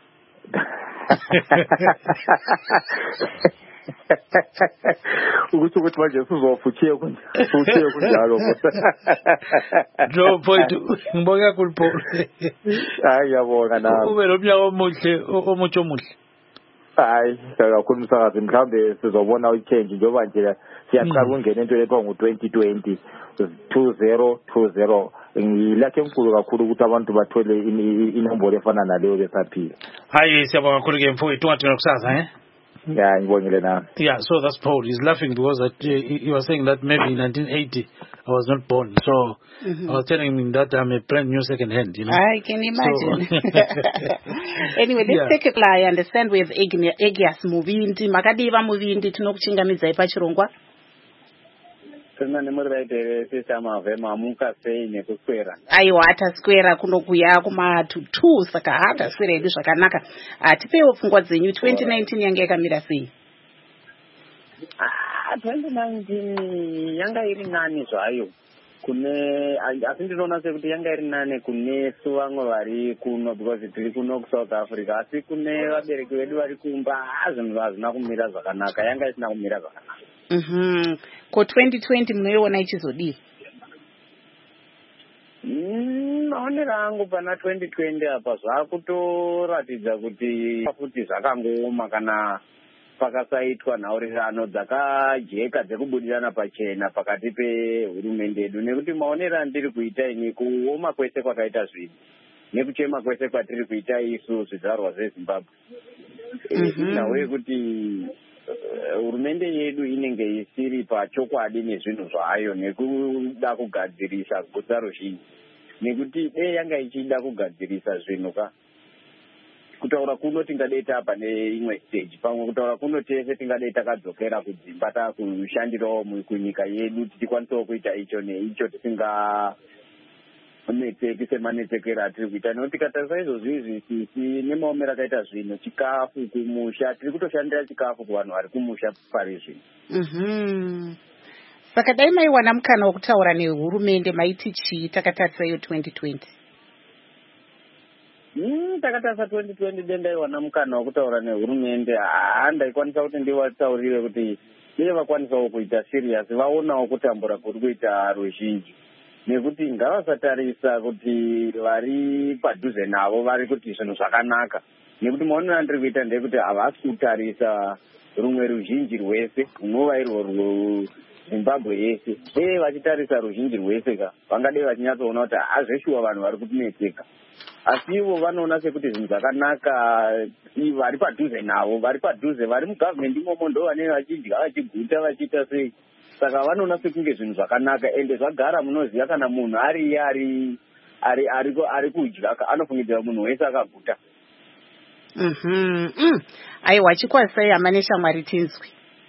Ukuthi ukuthi manje sizofuthiye kunjalo kunjalo. Draw point ngibonga kakhulu Paul. Hayi yabonga nami. Ube lo mnyaka omuhle omutsho omuhle. Hayi kakhulu msakazi, mhlambe sizobona i-change njengoba nje siyaqala ukungena into lethiwa ngo twenty twenty two zero two zero. Ngilakhe enkulu kakhulu ukuthi abantu bathole inombolo efana naleyo besaphila. Hayi siyabonga kakhulu ke mfowethu wathi ngokusaza eh. Yeah, ngibongile nami. Yeah, so that's Paul. He's laughing because that, uh, he was saying that maybe in nineteen eighty I was not born. So mm-hmm. I was telling him that I'm a brand new second hand, you know. I can imagine. So, anyway, let's yeah. take a fly. I understand we have Egias Muvindi. Makadiva Muvindi tinokuchingamidza ipachirongwa. Sina nemuraite sisama vema muka sei nekuswera. Aiwa ataswera kunokuya kuma to two saka hata swera edu zvakanaka. Tipewo pfungwa dzenyu twenty nineteen yange yakamira sei? Ah twenty nineteen yanga iri nani zvayo. Kune asi ndinoona sekuti yanga iri nani kune vamwe vari kuno because tiri kuno kuSouth Africa, asi kune vabereki vedu vari kumba zvinhu hazvina kumira zvakanaka, yanga isina kumira zvakanaka. Mhm. Ko twenty twenty munoiona ichizodii? Mm, maonero angu pana twenty twenty apa zvakutoratidza kuti futi zvakangooma kana pakasaitwa nhaurirano dzakajeka dzekubudirana pachena pakati pehurumende yedu, nekuti maonero andiri kuita ini kuoma kwese kwakaita zvinhu nekuchema kwese kwatiri kuita isu zvizvarwa zveZimbabwe inawe yekuti hurumende uh, yedu inenge isiri pachokwadi nezvinhu zvayo nekuda kugadzirisa guta ruzhinji, nekuti dei yanga ichida kugadzirisa zvinhu ka kutaura kuno tingadei tapa neimwe stage, pamwe kutaura kuno tese tingadei takadzokera kudzimba takushandirawo kunyika yedu tichikwanisawo kuita icho neicho tisinga netseki semanetsekero atiri kuita, nekuti tikatarisa izvozvi izvi sisi nemaomero akaita zvinhu chikafu kumusha tiri kutoshandira chikafu kuvanhu vari kumusha pari zvino. Mhm. Saka dai maiwana mukana wokutaura nehurumende maiti chii takatarisa iyo twenty twenty? Mm, takatarisa twenty twenty dendaiwana mukana wokutaura nehurumende, handaikwanisa kuti ndivataurire kuti dei vakwanisawo kuita serious, vaonawo kutambura kuri kuita ruzhinji, nekuti ngavasatarisa kuti vari padhuze navo vari kuti zvinhu zvakanaka, nekuti maonero andiri kuita ndekuti havasi kutarisa rumwe ruzhinji rwese runova irwo Zimbabwe yese dei vachitarisa ruzhinji rwese ka vangadei vachinyatsoona kuti hazveshuwa vanhu vari kutinetseka, asi ivo vanoona sekuti zvinhu zvakanaka. Vari padhuze navo, vari padhuze, vari mugavhumendi imomo ndo vanenge vachidya vachiguta vachiita sei. Saka vanoona sekunge zvinhu zvakanaka, ende zvagara munoziva kana munhu ari ari ari ari ari kudya anofungidzira munhu wese akaguta. Mhm. Mm. Aiwa chikwasai amanesha Mwari tinzwi.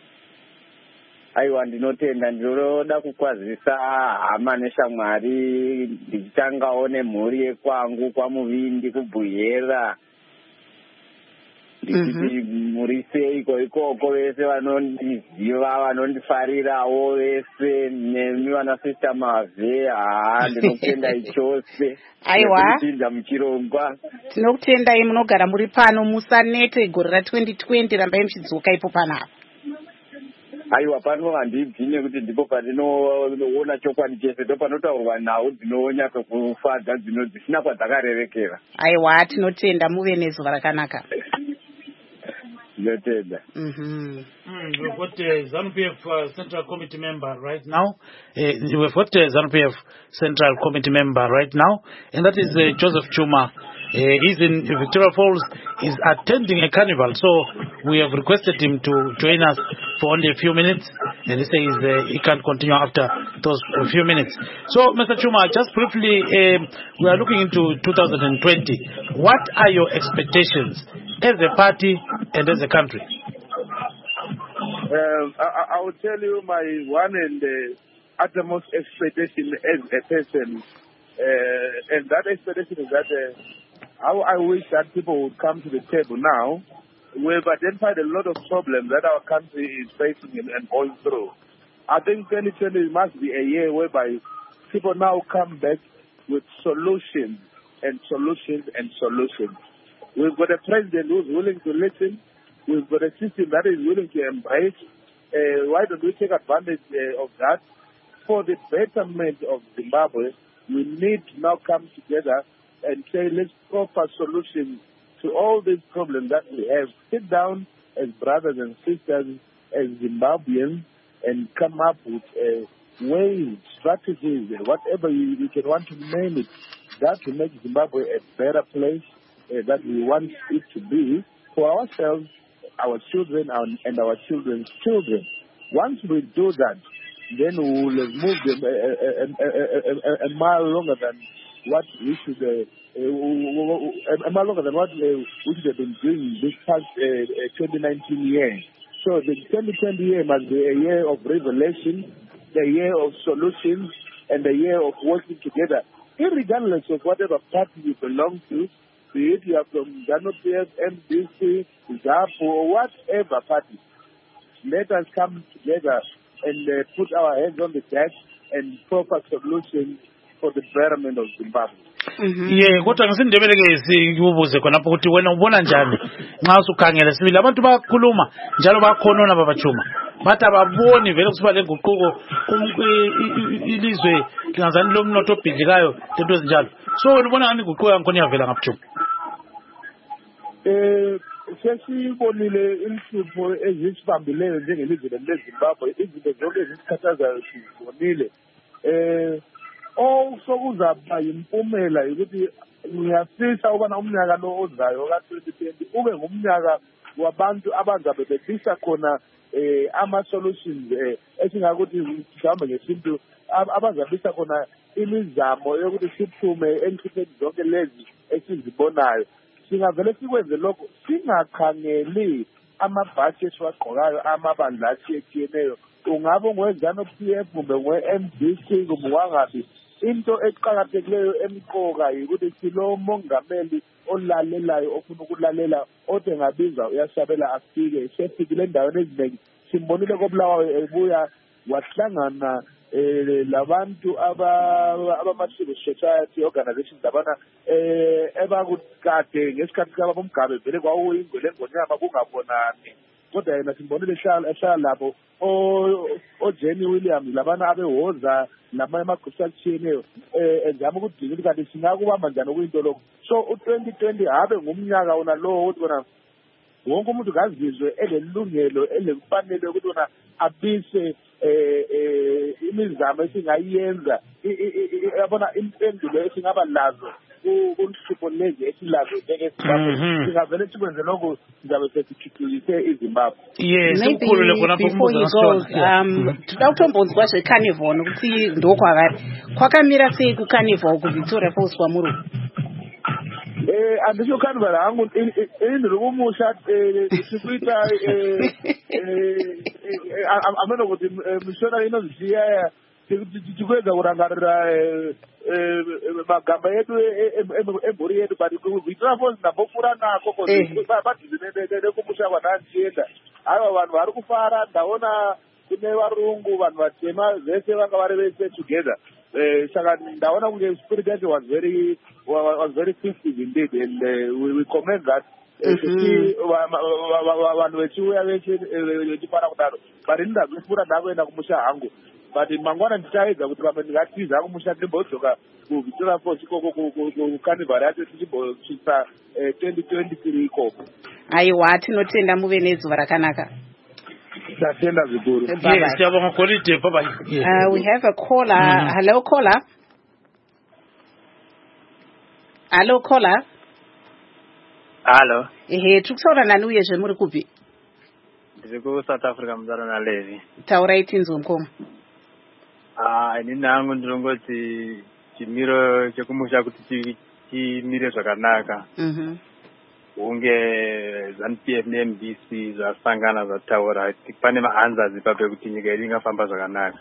Aiwa ndinotenda, ndinoda kukwazisa hama neshamwari ndichitangawo nemhuri yekwangu kwaMuvindi kubhuyera ndichiti muri seiko ikoko vese vanondiziva vanondifarirawo vese nemi vanasista Mave. Haa ndinotenda ichose. Aiwa ndinopinda muchirongwa. Tinokutendai munogara muri pano, musanete gore ra twenty twenty, rambai muchidzoka ipo panapa. Aiwa pano handibvi nekuti ndipo pandinoona chokwadi chese, ndo panotaurwa nhau dzinonyatso kufadza dzino dzisina kwadzakarerekera. Aiwa tinotenda, muve nezuva rakanaka. Ndinotenda. Mhm. Mm, we've got uh, ZANU-P F uh, Central Committee member right now. Uh, we've got uh, ZANU-P F Central Committee member right now, and that is uh, Joseph Chuma. Uh, he's in Victoria Falls. He's attending a carnival, so we have requested him to join us for only a few minutes, and he says uh, he can't continue after those few minutes. So, Mister Chuma, just briefly, um, we are looking into two thousand twenty. What are your expectations as a party and as a country? Um, I, I will tell you my one and uh, uttermost expectation as a person, uh, and that expectation is that uh, how I wish that people would come to the table now. We've identified a lot of problems that our country is facing and, and going through. I think twenty twenty must be a year whereby people now come back with solutions and solutions and solutions. We've got a president who's willing to listen. We've got a system that is willing to embrace. Uh, why don't we take advantage uh, of that? For the betterment of Zimbabwe, we need to now come together and say, let's offer solutions to all these problems that we have. Sit down as brothers and sisters, as Zimbabweans, and come up with uh, ways, strategies, whatever you, you can want to name it, that will make Zimbabwe a better place uh, that we want it to be for ourselves, our children, and our children's children. Once we do that, then we will have moved a, a, a, a, a mile longer than what we should, uh, uh, a mile longer than what uh, we should have been doing this past uh, twenty nineteen year. So the twenty twenty year must be a year of revelation, a year of solutions, and a year of working together, irregardless of whatever party you belong to, be it you are from ZANU-P F, M D C, ZAPO, or whatever party. Let us come together and uh, put our heads on the deck and proper solutions for the betterment of Zimbabwe. Ye kodwa ngisindebele ke sikubuze khonapho ukuthi wena ubona njani nxa usukhangela sibili abantu bakhuluma njalo bakhonona babachuma bathi ababoni vele kusiba lenguquko ilizwe lingazani lomnotho obhidlikayo lento ezinjalo. So wena ubona ngani inguquko yankhona iyavela ngaphuthuma? Eh sesibonile inhlupho ezisibambileyo njengelizwe leZimbabwe, izinto zonke ezisikhathazayo sizibonile. Eh oh sokuzaba impumela ukuthi ngiyafisa ubana umnyaka lo ozayo ka twenty twenty ube ngumnyaka wabantu abazabe befisa khona eh ama solutions eh esingakuthi mhlawumbe ngesintu abazabisa khona imizamo yokuthi siphume enhlupeni zonke lezi esizibonayo. Singavele sikwenze lokho singakhangeli amabhathi esiwagqokayo amabandla atshiyeneyo, ungabe ngoZANU-P F kumbe ngoM D C kumbe wangabi. Into eqhakathekileyo emqoka ukuthi silo mongameli olalelayo ofuna ukulalela ode ngabizwa uyashabela afike sefikile endaweni ezinengi. Simbonile koBulawayo ebuya wahlangana eh labantu aba abama-civil society organizations labana eh ebakukade ngesikhathi kababomgabe vele kwawuyingwele ngonyama kungabonani, kodwa yena simbonile ehlala lapho oJenny Williams labana abehoza namanye amagqisa atshiyeneyo eh ezama ukudinga kanti singakubamba njani okuyinto lokho. So u-twenty twenty habe ngumnyaka wona lowo ukuthi wona wonke umuntu ngazizwe elelungelo elemfanele ukuthi wona abise eh eh imizamo esingayenza yabona impendulo esingaba lazo uhlupho lezi esilazo njengeZimbabwe singavele sikwenze lokho sizabe sesithuthukise iZimbabwe. Yes, maybe before he goes um toda kutombonzwa zvecarnival nokuti ndokwavari kwakamira sei kucarnival kuVictoria Falls kwamuru. Eh andisho carnival hangu indiri kumusha sikuita ameno kuti mishona inoziya tikwedza kurangarira magamba edu emhuri yedu but kuitira fonzi ndambopfuura nako padhizi nekumusha kwandandienda aiwa vanhu vari kufara ndaona kune varungu vanhu vatema vese vanga vari vese together saka ndaona kunge spirit yacho was very was very festive indeed and uh, we, we commend that kuti vanhu vechiuya veshe vechifara kudaro but ini ndazopfuura ndakuenda kumusha hangu but mangwana ndichaedza kuti vamwe ndingatiza kumusha ndimbodzoka kuVictoria Falls ikoko kucarnival yacho tichimbosvitsa twenty twenty-three ikoko. Aiwa tinotenda muve nezuva rakanaka. Tatenda zvikuru. Yes, siyabonga Kolide, bye bye. Uh, we have a caller. Mm-hmm. Hello caller. Hello caller. Hello. Ehe, tukutaura nani uye zvemuri kupi? Ndiri ku South Africa muzaro na Levi. Taurai tinzwa mukoma. Ah, inini hangu ndinongoti chimiro chekumusha kuti chimire zvakanaka. Mhm. Unge ZANU-P F ne-M D C zvasangana zvataura kuti pane maanzazi pape kuti nyika yedu ingafamba zvakanaka.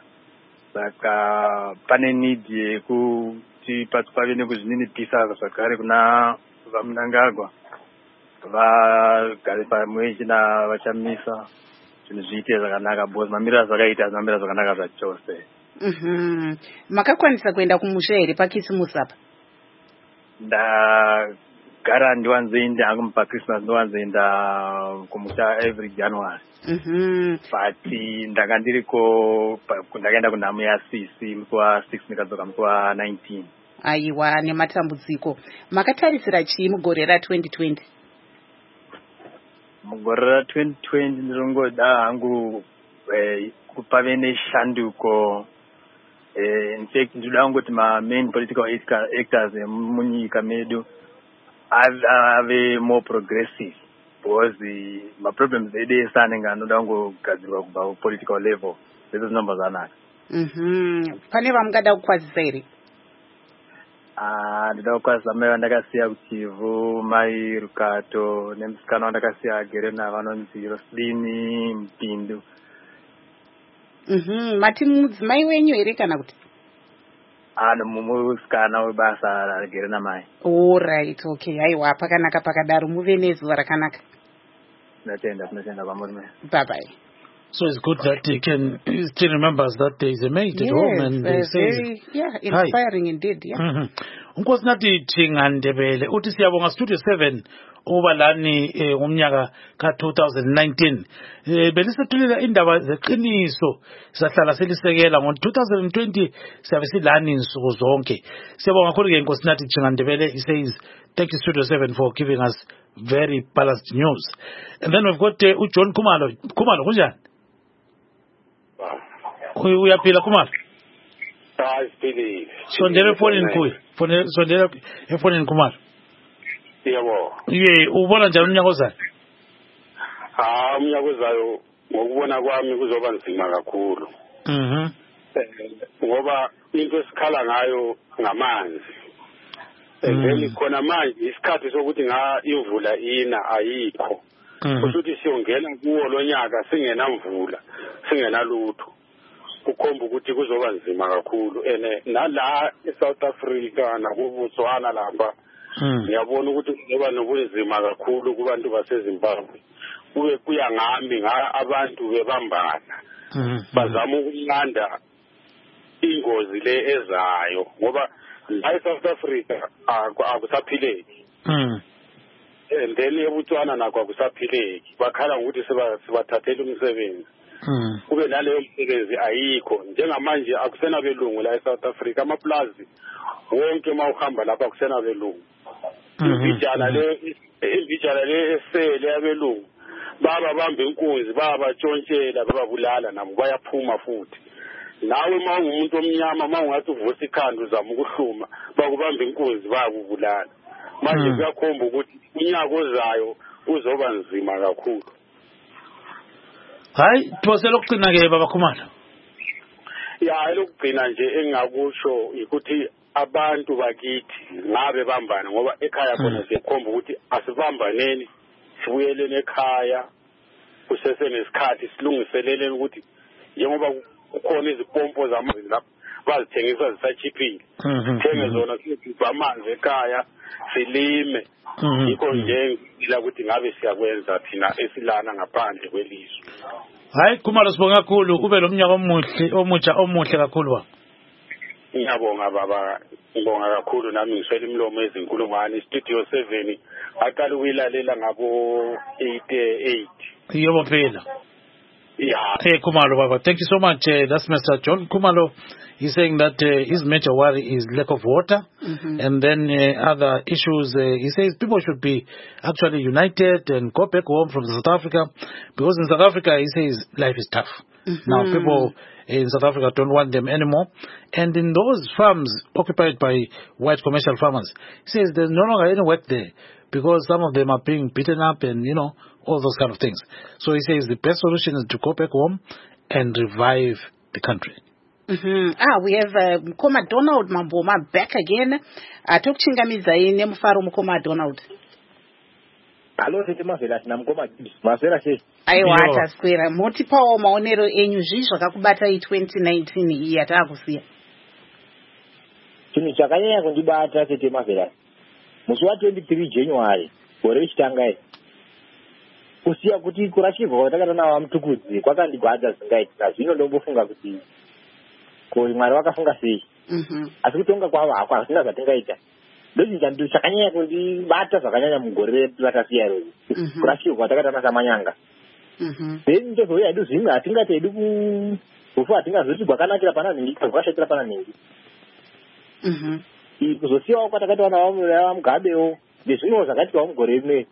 Saka pane need yekuti pave nekuzvininipisa zvakare kuna vaMnangagwa vagare pamwe china vachamisa zvinhu zviite zvakanaka because mamira zvakaita mamira zvakanaka zvachose. Mhm. Makakwanisa kuenda kumusha here pakisimusi apa? Ndagara ndiwanzoenda hangu paChristmas ndiwanzoenda kumusha every January. Mhm. But ndanga ndiriko ndakaenda kunhamu yaSisi mukuwa six ndikadzoka mukuwa nineteen. Aiwa nematambudziko. Makatarisira chii mugore ratwenty twenty? Mugore ratwenty twenty ndirongoda hangu kupave neshanduko. In fact ndoda kungoti ma main political actors munyika medu ave more progressive because ma problems edu ese anenge anoda kungogadzirwa kubva political level zese zvinomba zvanaka. Mhm. Pane vamungada kukwazisa here? Ah, ndoda kukwazisa mai vandakasiya kuChivu, mai Rukato nemusikana wandakasiya agere navo anonzi Roslini Mpindu. Mhm. Mati mudzimai wenyu here kana kuti? Ah, nomusikana webasa agere namai. All right, okay. Aiwa pakanaka pakadaro muve nezuva rakanaka. Tinotenda, tinotenda pamurume. Bye bye. So it's good that he can he still remembers that there is a mate yes, at home and uh, he says, very, yeah, inspiring Hi. Indeed, yeah. Mhm. Unkosi nathi Thinga Ndebele uthi siyabonga Studio seven uba lani ngomnyaka ka two thousand nineteen. Eh belisethulile indaba zeqiniso sahlala selisekela ngo two thousand twenty siyabe silani insuku zonke. Siyabonga kakhulu ke Nkosi nathi Thinga Ndebele. He says thank you Studio seven for giving us very balanced news. And then we've got uh, uJohn Khumalo. Khumalo kunjani? Uyaphila Khumalo? Hayi siphilile. Sondela efonini kuye. Fonela sondela efonini Khumalo. Yebo. Ye ubona njani umnyaka ozayo? Ah umnyaka ozayo ngokubona kwami kuzoba nzima kakhulu. Mhm. Ngoba into esikhala ngayo ngamanzi. Then khona manje isikhathi sokuthi nga imvula ina ayikho. Kushuthi siyongena kuwo lonyaka singena mvula, singena lutho. Kukhomba ukuthi kuzoba nzima kakhulu ene nala eSouth Africa nakuBotswana lapha ngiyabona ukuthi kuzoba nobunzima kakhulu kubantu baseZimbabwe. Kube kuya ngami nga abantu bebambana bazama ukunqanda ingozi le ezayo ngoba la eSouth Africa akusaphileki. And then eBotswana nakho akusaphileki bakhala ukuthi sibathathela umsebenzi. Kube naleyo msebenzi ayikho njengamanje akusena belungu la eSouth Africa amaplazi wonke mawuhamba lapha akusena belungu. Ibijana le ibijana le esele yabelungu bababamba inkunzi babatshontshela bababulala nabo bayaphuma futhi nawe uma ungumuntu omnyama uma ungathi uvusa ikhanda uzama ukuhluma bakubamba inkunzi bayakubulala manje kuyakhomba ukuthi unyaka ozayo uzoba nzima kakhulu. Hayi those lokugcina-ke baba Khumalo. Ya lokugcina nje engakusho ukuthi abantu bakithi ngabe bambana ngoba ekhaya khona sikhomba ukuthi asibambaneni sibuyelene ekhaya kusese nesikhathi silungiselele ukuthi njengoba kukhona izipompo zamanzi lapho bazithengisa zisachiphile sithenge zona sikhipha amanzi ekhaya silime yikho nje ngila ukuthi ngabe siyakwenza thina esilana ngaphandle kwelizwe. Hayi Khumalo sibonga kakhulu ube lo mnyaka omuhle omutsha omuhle kakhulu baba. Ngiyabonga baba ngibonga kakhulu nami ngiswele imlomo ezinkulungwane studio seven aqala ukuyilalela ngabo eight eight. Yebo phela. Yeah. Hey Khumalo baba, thank you so much. Uh, that's Mister John Khumalo. He's saying that uh, his major worry is lack of water, mm-hmm. and then uh, other issues. Uh, he says people should be actually united and go back home from South Africa, because in South Africa he says life is tough. Mm-hmm. Now people in South Africa don't want them anymore, and in those farms occupied by white commercial farmers, he says there's no longer any work there because some of them are being beaten up and you know all those kind of things. So he says the best solution is to go back home and revive the country. Mm-hmm. Ah, we have uh, Mkoma Donald Mamboma back again. Uh, talk chingamiza ine mfaro Mkoma Donald. Hello, tete mavela na Mkoma mavela she. Aiwa ataswera. Moti pawo maonero enyu zvisho kakubata i twenty nineteen iyi yatakusiya. Chinhu chakanyanya kundibata tete mavela. Musi wa twenty-three January gore richitanga iri. Kusiya kuti kurashirwa kwatakata nawo mutukudzi kwakandigwadza zvingaita. Zvino ndombofunga kuti ko Mwari wakafunga sei. Mhm. Asi kutonga kwavo hako asina zvatingaita. Ndochinja ndi chakanyanya kundibata zvakanyanya mugore ratasiya iro. Kurashirwa kwatakata nasamanyanga. Mhm. Then ndozouya edu zvimwe hatingati edu kufu hatingazoti kwakanakira pana ningi kwakashatira pana ningi. Mhm. Kuzosiyawo kwatakati vana vamugabewo nezvimwewo zvakaitwawo mugore rimwe.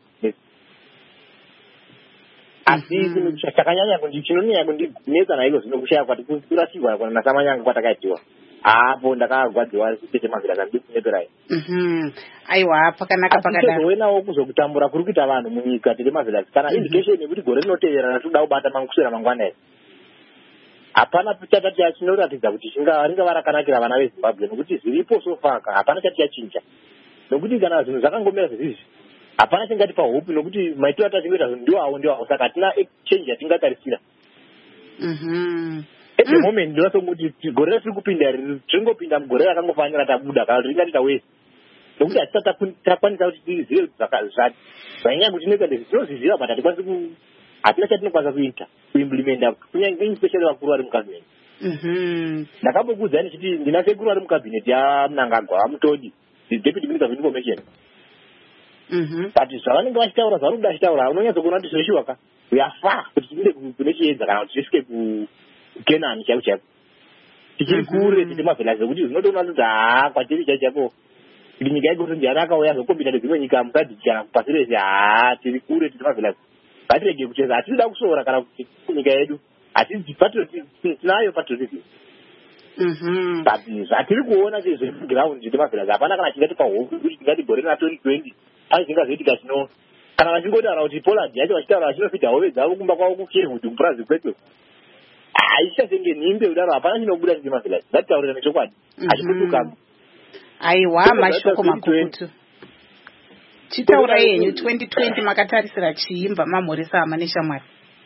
Asi chakanyanya kundi chinonyanya kundinetsa naizvo zvino kushaya kwati kurashirwa kana nasamanyanga kwatakaitiwa. Apo ndakagwadziwa tete mavhira kandi kuneperai. Mhm. Aiwa pakanaka pakadaro. Tizowenawo kuzokutambura kuri kuita vanhu munyika tete mavhira kana indication yekuti gore rinoteerera toda kubata mangukusera mangwana ere. Hapana chatati chinoratidza kuti chinga ringa varakanakira vana veZimbabwe nokuti zviripo sofaka hapana chati yachinja. Nokuti kana zvinhu zvakangomera zvizvi hapana chingati pahope nokuti maitiro atazvingoita zvinhu ndiwo awo ndiwo awo saka hatina exchange yatingatarisira. Mhm. At the moment ndinotongokuti gore ratiri kupinda riri tiringopinda mugore rakangofanira tabuda kana ringati wese nokuti hatisati takwanisa kuti tizive zvanyanya kuti tinenge ndizvinozviziva but hatikwanisi hatina chatinokwanisa kuita kuimplementa kunyange especially vakuru vari mukabineti. Mhm. Ndakambokuudzai ndichiti ndina sekuru vari mukabineti yaMnangagwa vamutodi deputy minister of information. Mhm. But zvavanenge vachitaura zvari kuda achitaura unonyatsokuona kuti zveshuwaka uyafa kuti tiinde kune chiedza kana kuti tisvike kukenani chaiko chaiko tichiri kure tite mavhela zvekuti zvinotoona kuti haa kwatiri chaiko chaiko kuti nyika iko kuti ndiani akauya zokombita nedzimwe nyika musadhiki kana pasi rese haa tiri kure tite mavhela ngatirege kucheza hatinoda kusora kana kuti nyika yedu tinayo patriotism. Mhm. But zvatiri kuona zvezveground tite mavhela hapana kana chingati pahope kuti tingati gore rina twenty twenty pane chingazoitika chino kana vachingotaura kuti Poland yacho vachitaura vachinofita hove dzavo kumba kwavo kuKirwood kupurazi kwetu haichasenge nhimbe kudaro hapana chinobuda tite mavhela ngatitaurira nechokwadi hachipetuka. Aiwa mashoko makukutu. Chitaura yenyu twenty twenty makatarisira chiimba mamhoresa ama neshamwari.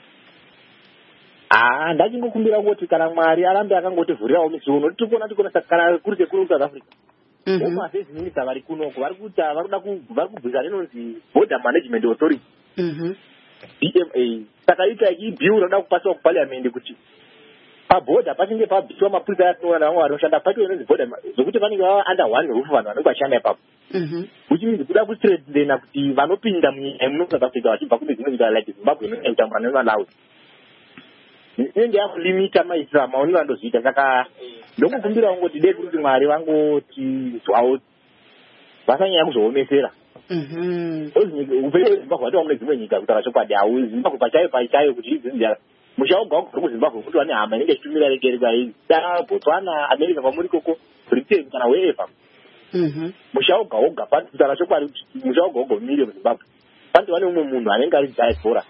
Ah, ndachingokumbira kuti kana Mwari arambe akangotivhurirawo midziyo nokuti tikuona tikona kana kuri sekuru South Africa. Mhm. Vafezi minisa vari kunoko vari kuita vari kuda vari kubvisa rinonzi Border Management Authority. Mhm. B M A. Saka ita ibill rada kupaswa kuparliament kuti paborder pachinge pabviswa mapurisa atinoona vamwe vanoshanda pacho inonzi border zvokuti vanenge vava under one roof vanhu vanenge vachishanda ipapo. Mhm. Which means kuda kustrengthena kuti vanopinda munyika muno South Africa vachibva kune dzimwe nyika like Zimbabwe inoita kutambura nevaLaos. Inenge yakulimita maitiro amaonero andozviita saka ndokukumbirawo ngoti dei kuti Mwari vangotinzwawo vasanyanya kuzoomesera Mhm. uvele Zimbabwe wati wamune dzimwe nyika kutaura chokwadi haui Zimbabwe pachayo pachayo kuti idzinzira mushaoga wakubva kuzimbabwe kuti vane hama inenge ichitumira regereka ida Botswana America pamuri koko Britain kana wherever mushaoga woga pani kutaura chokwadi kuti mushaoga woga umire muZimbabwe panti vane umwe munhu anenge ari diaspora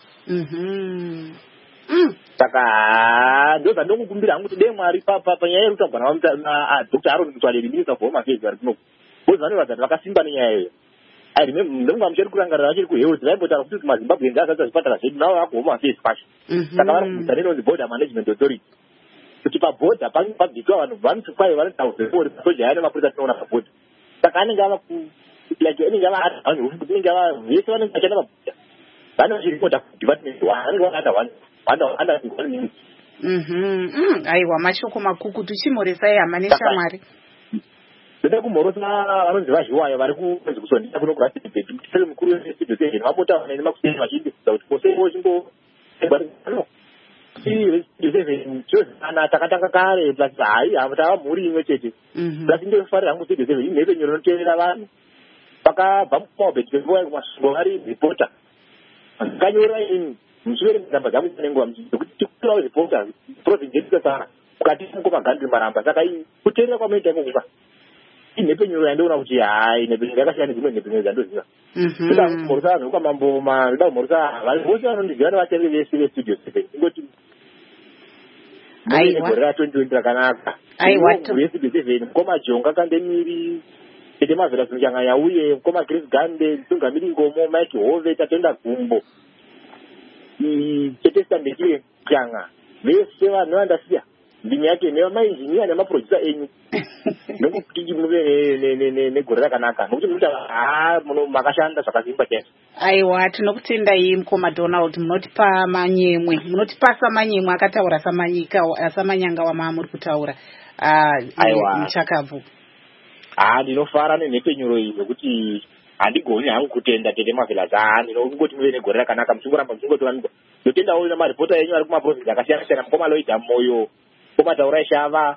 saka ndo zvandinokukumbira hangu kuti dei Mwari papa panyaya yerutagwana Dr Aaron Mutwariri Minister for Home Affairs vari kuno bozi vanoratidza kuti vakasimba nenyaya iyoyo ndinonga muchiri kurangarira vachiri kuhealth vaimbotaura kuti mazimbabwe asatsa zvipatara zvedu navo vakuhoma affairs kwacho saka vari kubvisa nenonzi border management authority kuti pabhodha pange pabvikiwa vanhu vanoti kwai vanotauzeori pasoja aya nemapurisa tinoona pabhodha saka anenge ava like anenge ava anenge ava vese vanenge vachanda pabhodha vane vachiripota kudepartment vanenge vakata one minute aiwa mashoko makukutu chimuresai hama neshamwari Ndoda kumhorosa vanonzi vazhiwayo vari kunzi kusondisa kuno kurapidbet kuti mukuru westudio seven vambotaura nemakuseni vachiindisisa kuti poseiwo chimbo no studio seven chozana takatanga kare plus hai tava mhuri imwe chete plus ndofarira hangu studio seven inhepe nyoro inoteerera vanhu pakabva mumabet pevoya kumasvingo vari reporter kanyora ini musuvere mizamba dzangu dzinenguva kuti tikutirawo reporter province yedu sasara mukati mukomagandiri maramba saka kuteerera kwamaita ikokuka inhepe nyoro yandiona kuti hai inhepe nyoro yakasiyana dzimwe nhepe nyoro dzandoziva ndoda kumhorosa vanhu kwamamboma ndoda kumhorosa vanhu vose vanondiziva nevateereri vese vestudio seven ingoti gore ratwenty twenty rakanaka vestudio seven mukoma jonga kandemiri ete mavhera zvinjanga yauye mukoma Chris Gande tungamiri ngomo Mike Hove tatenda gumbo chetesta ndechire janga vese vanhu vandasiya ndimi yake nemainjiniya nemaproducer enyu nokuti muve negore rakanaka nokuti muti ha makashanda zvakasimba chaizvo. Aiwa tinokutendai mukoma Donald munotipa manyemwe munotipasa manyemwe akataura samanyika samanyanga wama muri kutaura muchakabvu. Ah ndinofara nenhepe nyoro iyi nokuti handigoni hangu kutenda tete mavhela dzani nokungoti muve negore rakanaka muchingoramba muchingotowanikwa ndotendawo namaripota enyu ari kumaprovinsi akasiyana siyana mukoma Loida Moyo mukoma Taura Shava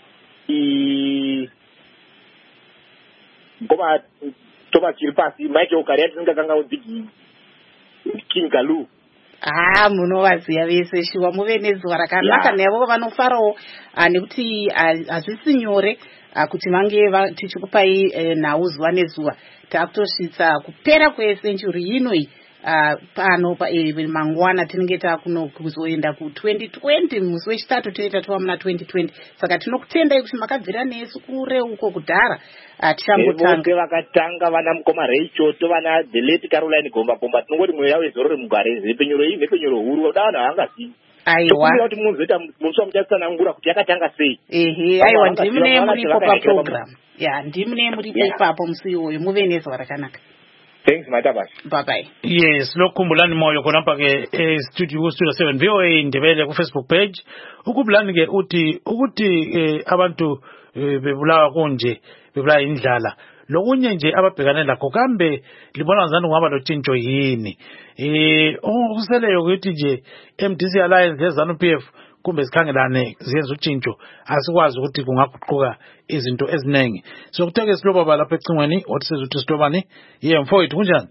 mukoma Thomas Chiripasi Mike Okari atisingakanga udzigi King Kalu. Ah munovaziva vese shuwa muve nezuva rakanaka nevo vanofarawo nekuti hazvisi nyore kuti vange tichikupai nhau zuva nezuva takutosvitsa kupera kwesenchuri inoi pano mangwana tinenge takuno kuzoenda ku twenty twenty musi wechitatu tinenge tova muna twenty twenty saka tinokutendai kuti makabvira nesu kure uko kudhara tichangotanga vakatanga vana mukoma Reichoto vana the late Caroline Gomba Gomba tinongoti mweya wezoro remugare zepenyoro iyi nepenyoro huru da vanhu havangazivi aiwa kuti muzoita musi wamuchasitsanangura kuti yakatanga sei ehe aiwa ndimune muripo paprogram ya ndimune muripo ipapo musi iwoyo muve nezuva rakanaka. Thanks Matabas. Bye bye. Yes, lokukhumbulani moyo khona apha ke e-studio studio seven V O A Ndebele ku Facebook page. Ukubulani ke uthi ukuthi abantu bebulawa konje bebulawa indlala. Lokunye nje ababhekane lakho kambe libona ngani kungaba lotshintsho yini. Eh okuseleyo ukuthi nje M D C Alliance lezanu P F kumbe sikhangelane ziyenza utshintsho asikwazi ukuthi kungaguquka izinto eziningi so kutheke siloba bala lapha ecingweni wathi sizothi silobani ye mfowethu kunjani.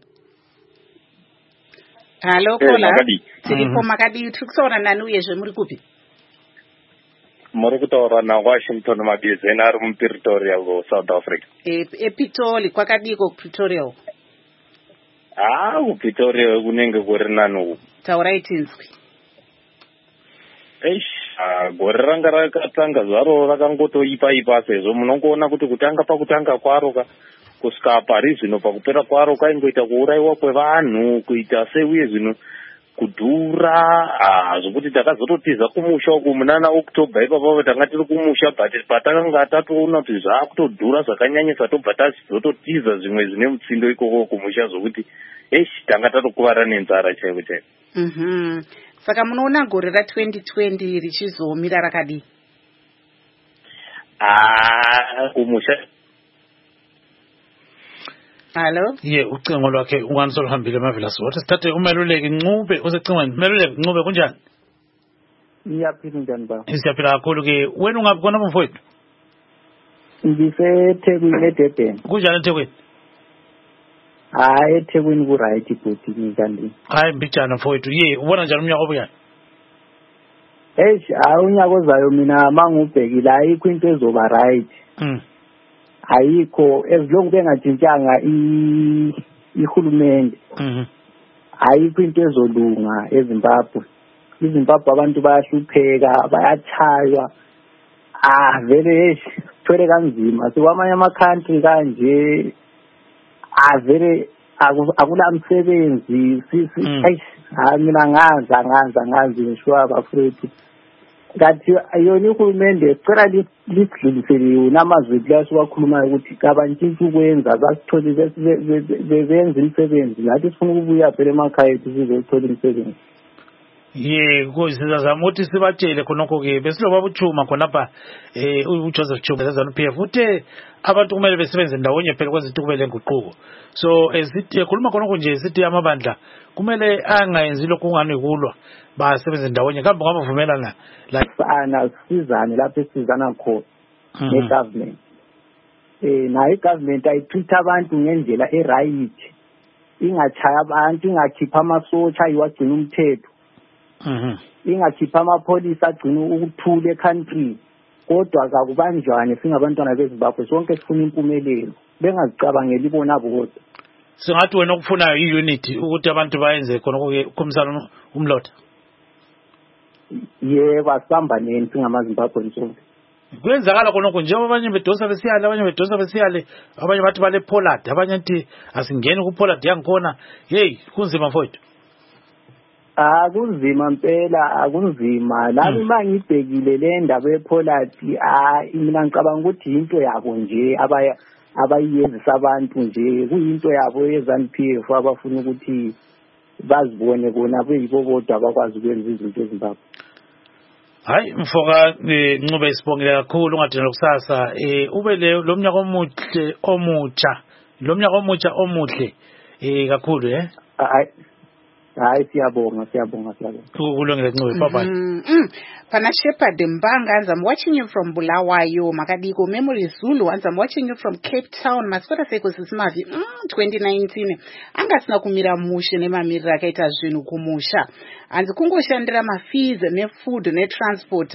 Hallo kola tilipo Makadi tukusona nani uyezwe muri kupi muri kutaura na Washington Mabizeni ari mu Pretoria go South Africa. E epitoli kwakadiko Pretoria. Ah ku Pretoria kunenge kuri nanu taurai tinzwi. Eish gore ranga rakatanga zvaro rakangotoipa ipa sezvo munongoona kuti kutanga pakutanga kwaro kusvika pari zvino pakupera kwaro kaingoita kuurayiwa kwevanhu kuita seuye zvino kudhura zvokuti takazototiza kumusha uku munana October ipapo tanga tiri kumusha but patakanga tatoona kuti zvaakutodhura zvakanyanyisa tobva tazototiza zvimwe zvine mutsindo ikoko kumusha zvokuti eish tanga tatokuvara nenzara chaivo chaivo. Mhm. Saka munoona gore ra twenty twenty richizomira rakadi. Ah kumusha. Hallo? Ye ucingo lwakhe unganiso luhambile mavela so. Wathi sithathe umeluleki Ncube usecingweni. Umeluleki Ncube kunjani? Ngiyaphila njani ba? Siyaphila kakhulu ke. Wena ungabi khona mfowethu? NgiseThekwini eDurban. Kunjani eThekwini? hayi eThekwini ku right bhuti ngikandini. Hayi mbijana mfowethu ye ubona njani umnyaka obuyani? Eish hayi unyaka ozayo mina mangubhekile ayikho into ezoba right. Mm. Ayikho as long bengajintshanga i ihulumende. Mhm. Ayikho into ezolunga eZimbabwe. iZimbabwe abantu bayahlupheka bayachaywa. Ah vele thwele kanzima sikwamanye ama country kanje ah vele akula msebenzi sisi hayi mina ngaza ngaza ngazi ngisho abafowethu ngathi ayona uhulumende ecela lidlulisele namazwi laso wakhuluma ukuthi kabantshintshi ukwenza basithole bebenza imisebenzi ngathi sifuna ukubuya phela emakhaya ethu sizothola imisebenzi. Ye kuzizazama ukuthi sibatshele khonokho ke besiloba buchuma khonapha eh uJoseph Chuma zazana P F uthe abantu kumele besebenze ndawonye phela kwezinto kube lenguquko. So esithi ekhuluma khonokho nje sithi amabandla kumele angayenzi lokho kungani kulwa basebenze ndawonye kambe ngabavumelana la sana sizane lapho esizana khona ne government. Eh nayo government ayitreat abantu ngendlela eright. Ingachaya abantu ingakhipha amasotsha ayiwagcina umthetho. Mhm. Ingakhipha amapholisa agcina ukuthula eCountry kodwa akubanjwane singabantwana beZimbabwe sonke sifuna impumelelo bengazicabangeli ibona bodwa. Singathi wena okufunayo iunity ukuthi abantu bayenze khona kumsana umlotha. Yebo asambaneni singamaZimbabwe sonke. Kwenzakala khonokho nje abanye bedosa besiyale abanye bedosa besiyale abanye bathi bale Pollard abanye nti asingeni ku Pollard yangikhona hey kunzima mfowethu. Akunzima impela akunzima nami mangibhekile le ndaba ePollard ah mina ngicabanga ukuthi into yabo nje abaya abayenzisa abantu nje kuyinto yabo yeZANU P F abafuna ukuthi bazibone kona beyibo bodwa abakwazi ukwenza izinto eZimbabwe. Hayi mfoka Ncube isibongile kakhulu ungadina lokusasa eh ube le lomnyaka omuhle omutsha lomnyaka omutsha omuhle eh kakhulu eh hayi hayi siyabonga siyabonga siyabonga kulungile Ncube bye bye. Pana Shepherd Mbanga, I'm watching you from Bulawayo, Makadiko Memory Zulu, and I'm watching you from Cape Town, Maswara Seko Sismavi, mm, twenty nineteen. Angasna kumira mushe ne mamira kaita zinu kumusha. And kungo shandira ma fees, ne food, ne transport,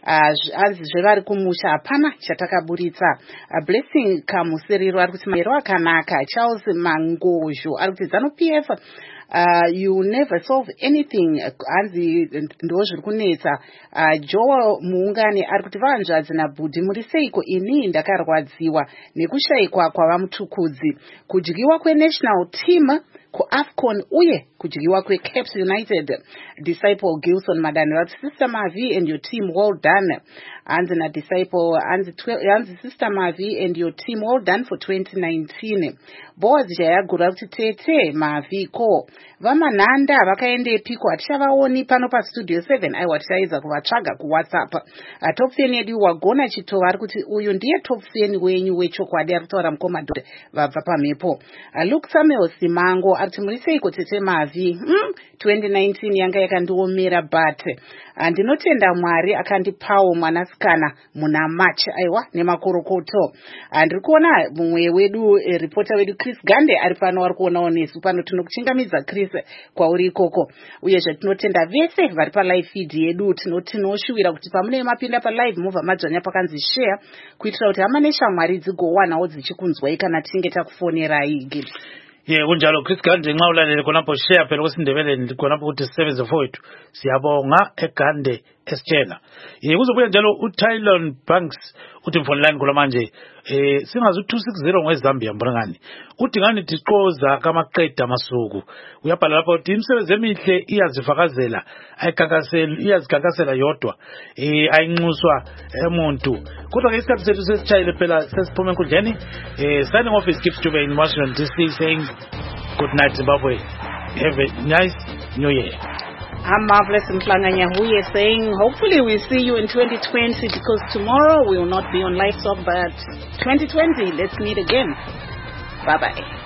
as jevari kumusha, apana, chataka burita. A blessing kamuseriru, argutimairo kanaka, Charles Mangojo, argutizano P F. Uh, you never solve anything anzi ndozviri kunetsa uh, Joel Muungani ari kuti vanzvadzi naBhudhi muri seiko ini ndakarwadziwa nekushayikwa kwavamutukudzi kudyiwa kwenational team kuAFCON uye kudyiwa kweCaps United. Disciple Gilson Madani vati Sister Mavi and your team well done. Anzi na Disciple anzi, anzi Sister Mavi and your team well done for twenty nineteen. Boaz Jayagura kuti tete Mavi ko vamanhanda vakaende piko atichavaoni pano pa studio seven aiwa tichaiza kuvatsvaga kuWhatsApp. Uh, top fan yedu wagona chitova ari kuti uyu ndiye top fan wenyu wechokwadi ari kutaura mukomadhori vabva pamhepo. Uh, Luke Samuel Simango ari kuti muri seiko tete Mavi hmm? twenty nineteen yanga yakandiomera but uh, ndinotenda Mwari akandipawo mwanasikana muna March aiwa nemakorokoto. Uh, ndiri kuona mumwe wedu uh, reporter wedu Chris Gande ari pano ari kuonawo nesu pano tinokuchingamidza Chris kwauri ikoko uyezve tinotenda vese vari palive feed yedu tinoshuvira kuti pamune mapinda palive mubva madzvanya pakanzi share kuitira kuti hama neshamwari dzigowanawo dzichikunzwai kana tinge takufonerai. Ye kunjalo Chris Gande nxa ulalele khonapho share phela kwesindebeleni khonapho ukuthi sisebenze mfowethu siyabonga eGande esitshela. Ye kuzobuya njalo uTylon Banks uthi mfonelani khona manje eh singazi two sixty ngeZambia mbrangani uthi ngani tiqoza kamaqeda amasuku uyabhala lapho uthi imisebenzi emihle iyazifakazela ayikakasela iyazikakasela yodwa eh ayinxuswa emuntu kodwa ke isikhathi sethu sesitshayile phela sesiphume enkundleni eh signing off is Gift Dube in Washington D C saying good night Zimbabwe, have a nice new year. I'm Marvelous Mplanganya Huye saying hopefully we'll see you in twenty twenty because tomorrow we will not be on Live Talk, but twenty twenty let's meet again. Bye bye.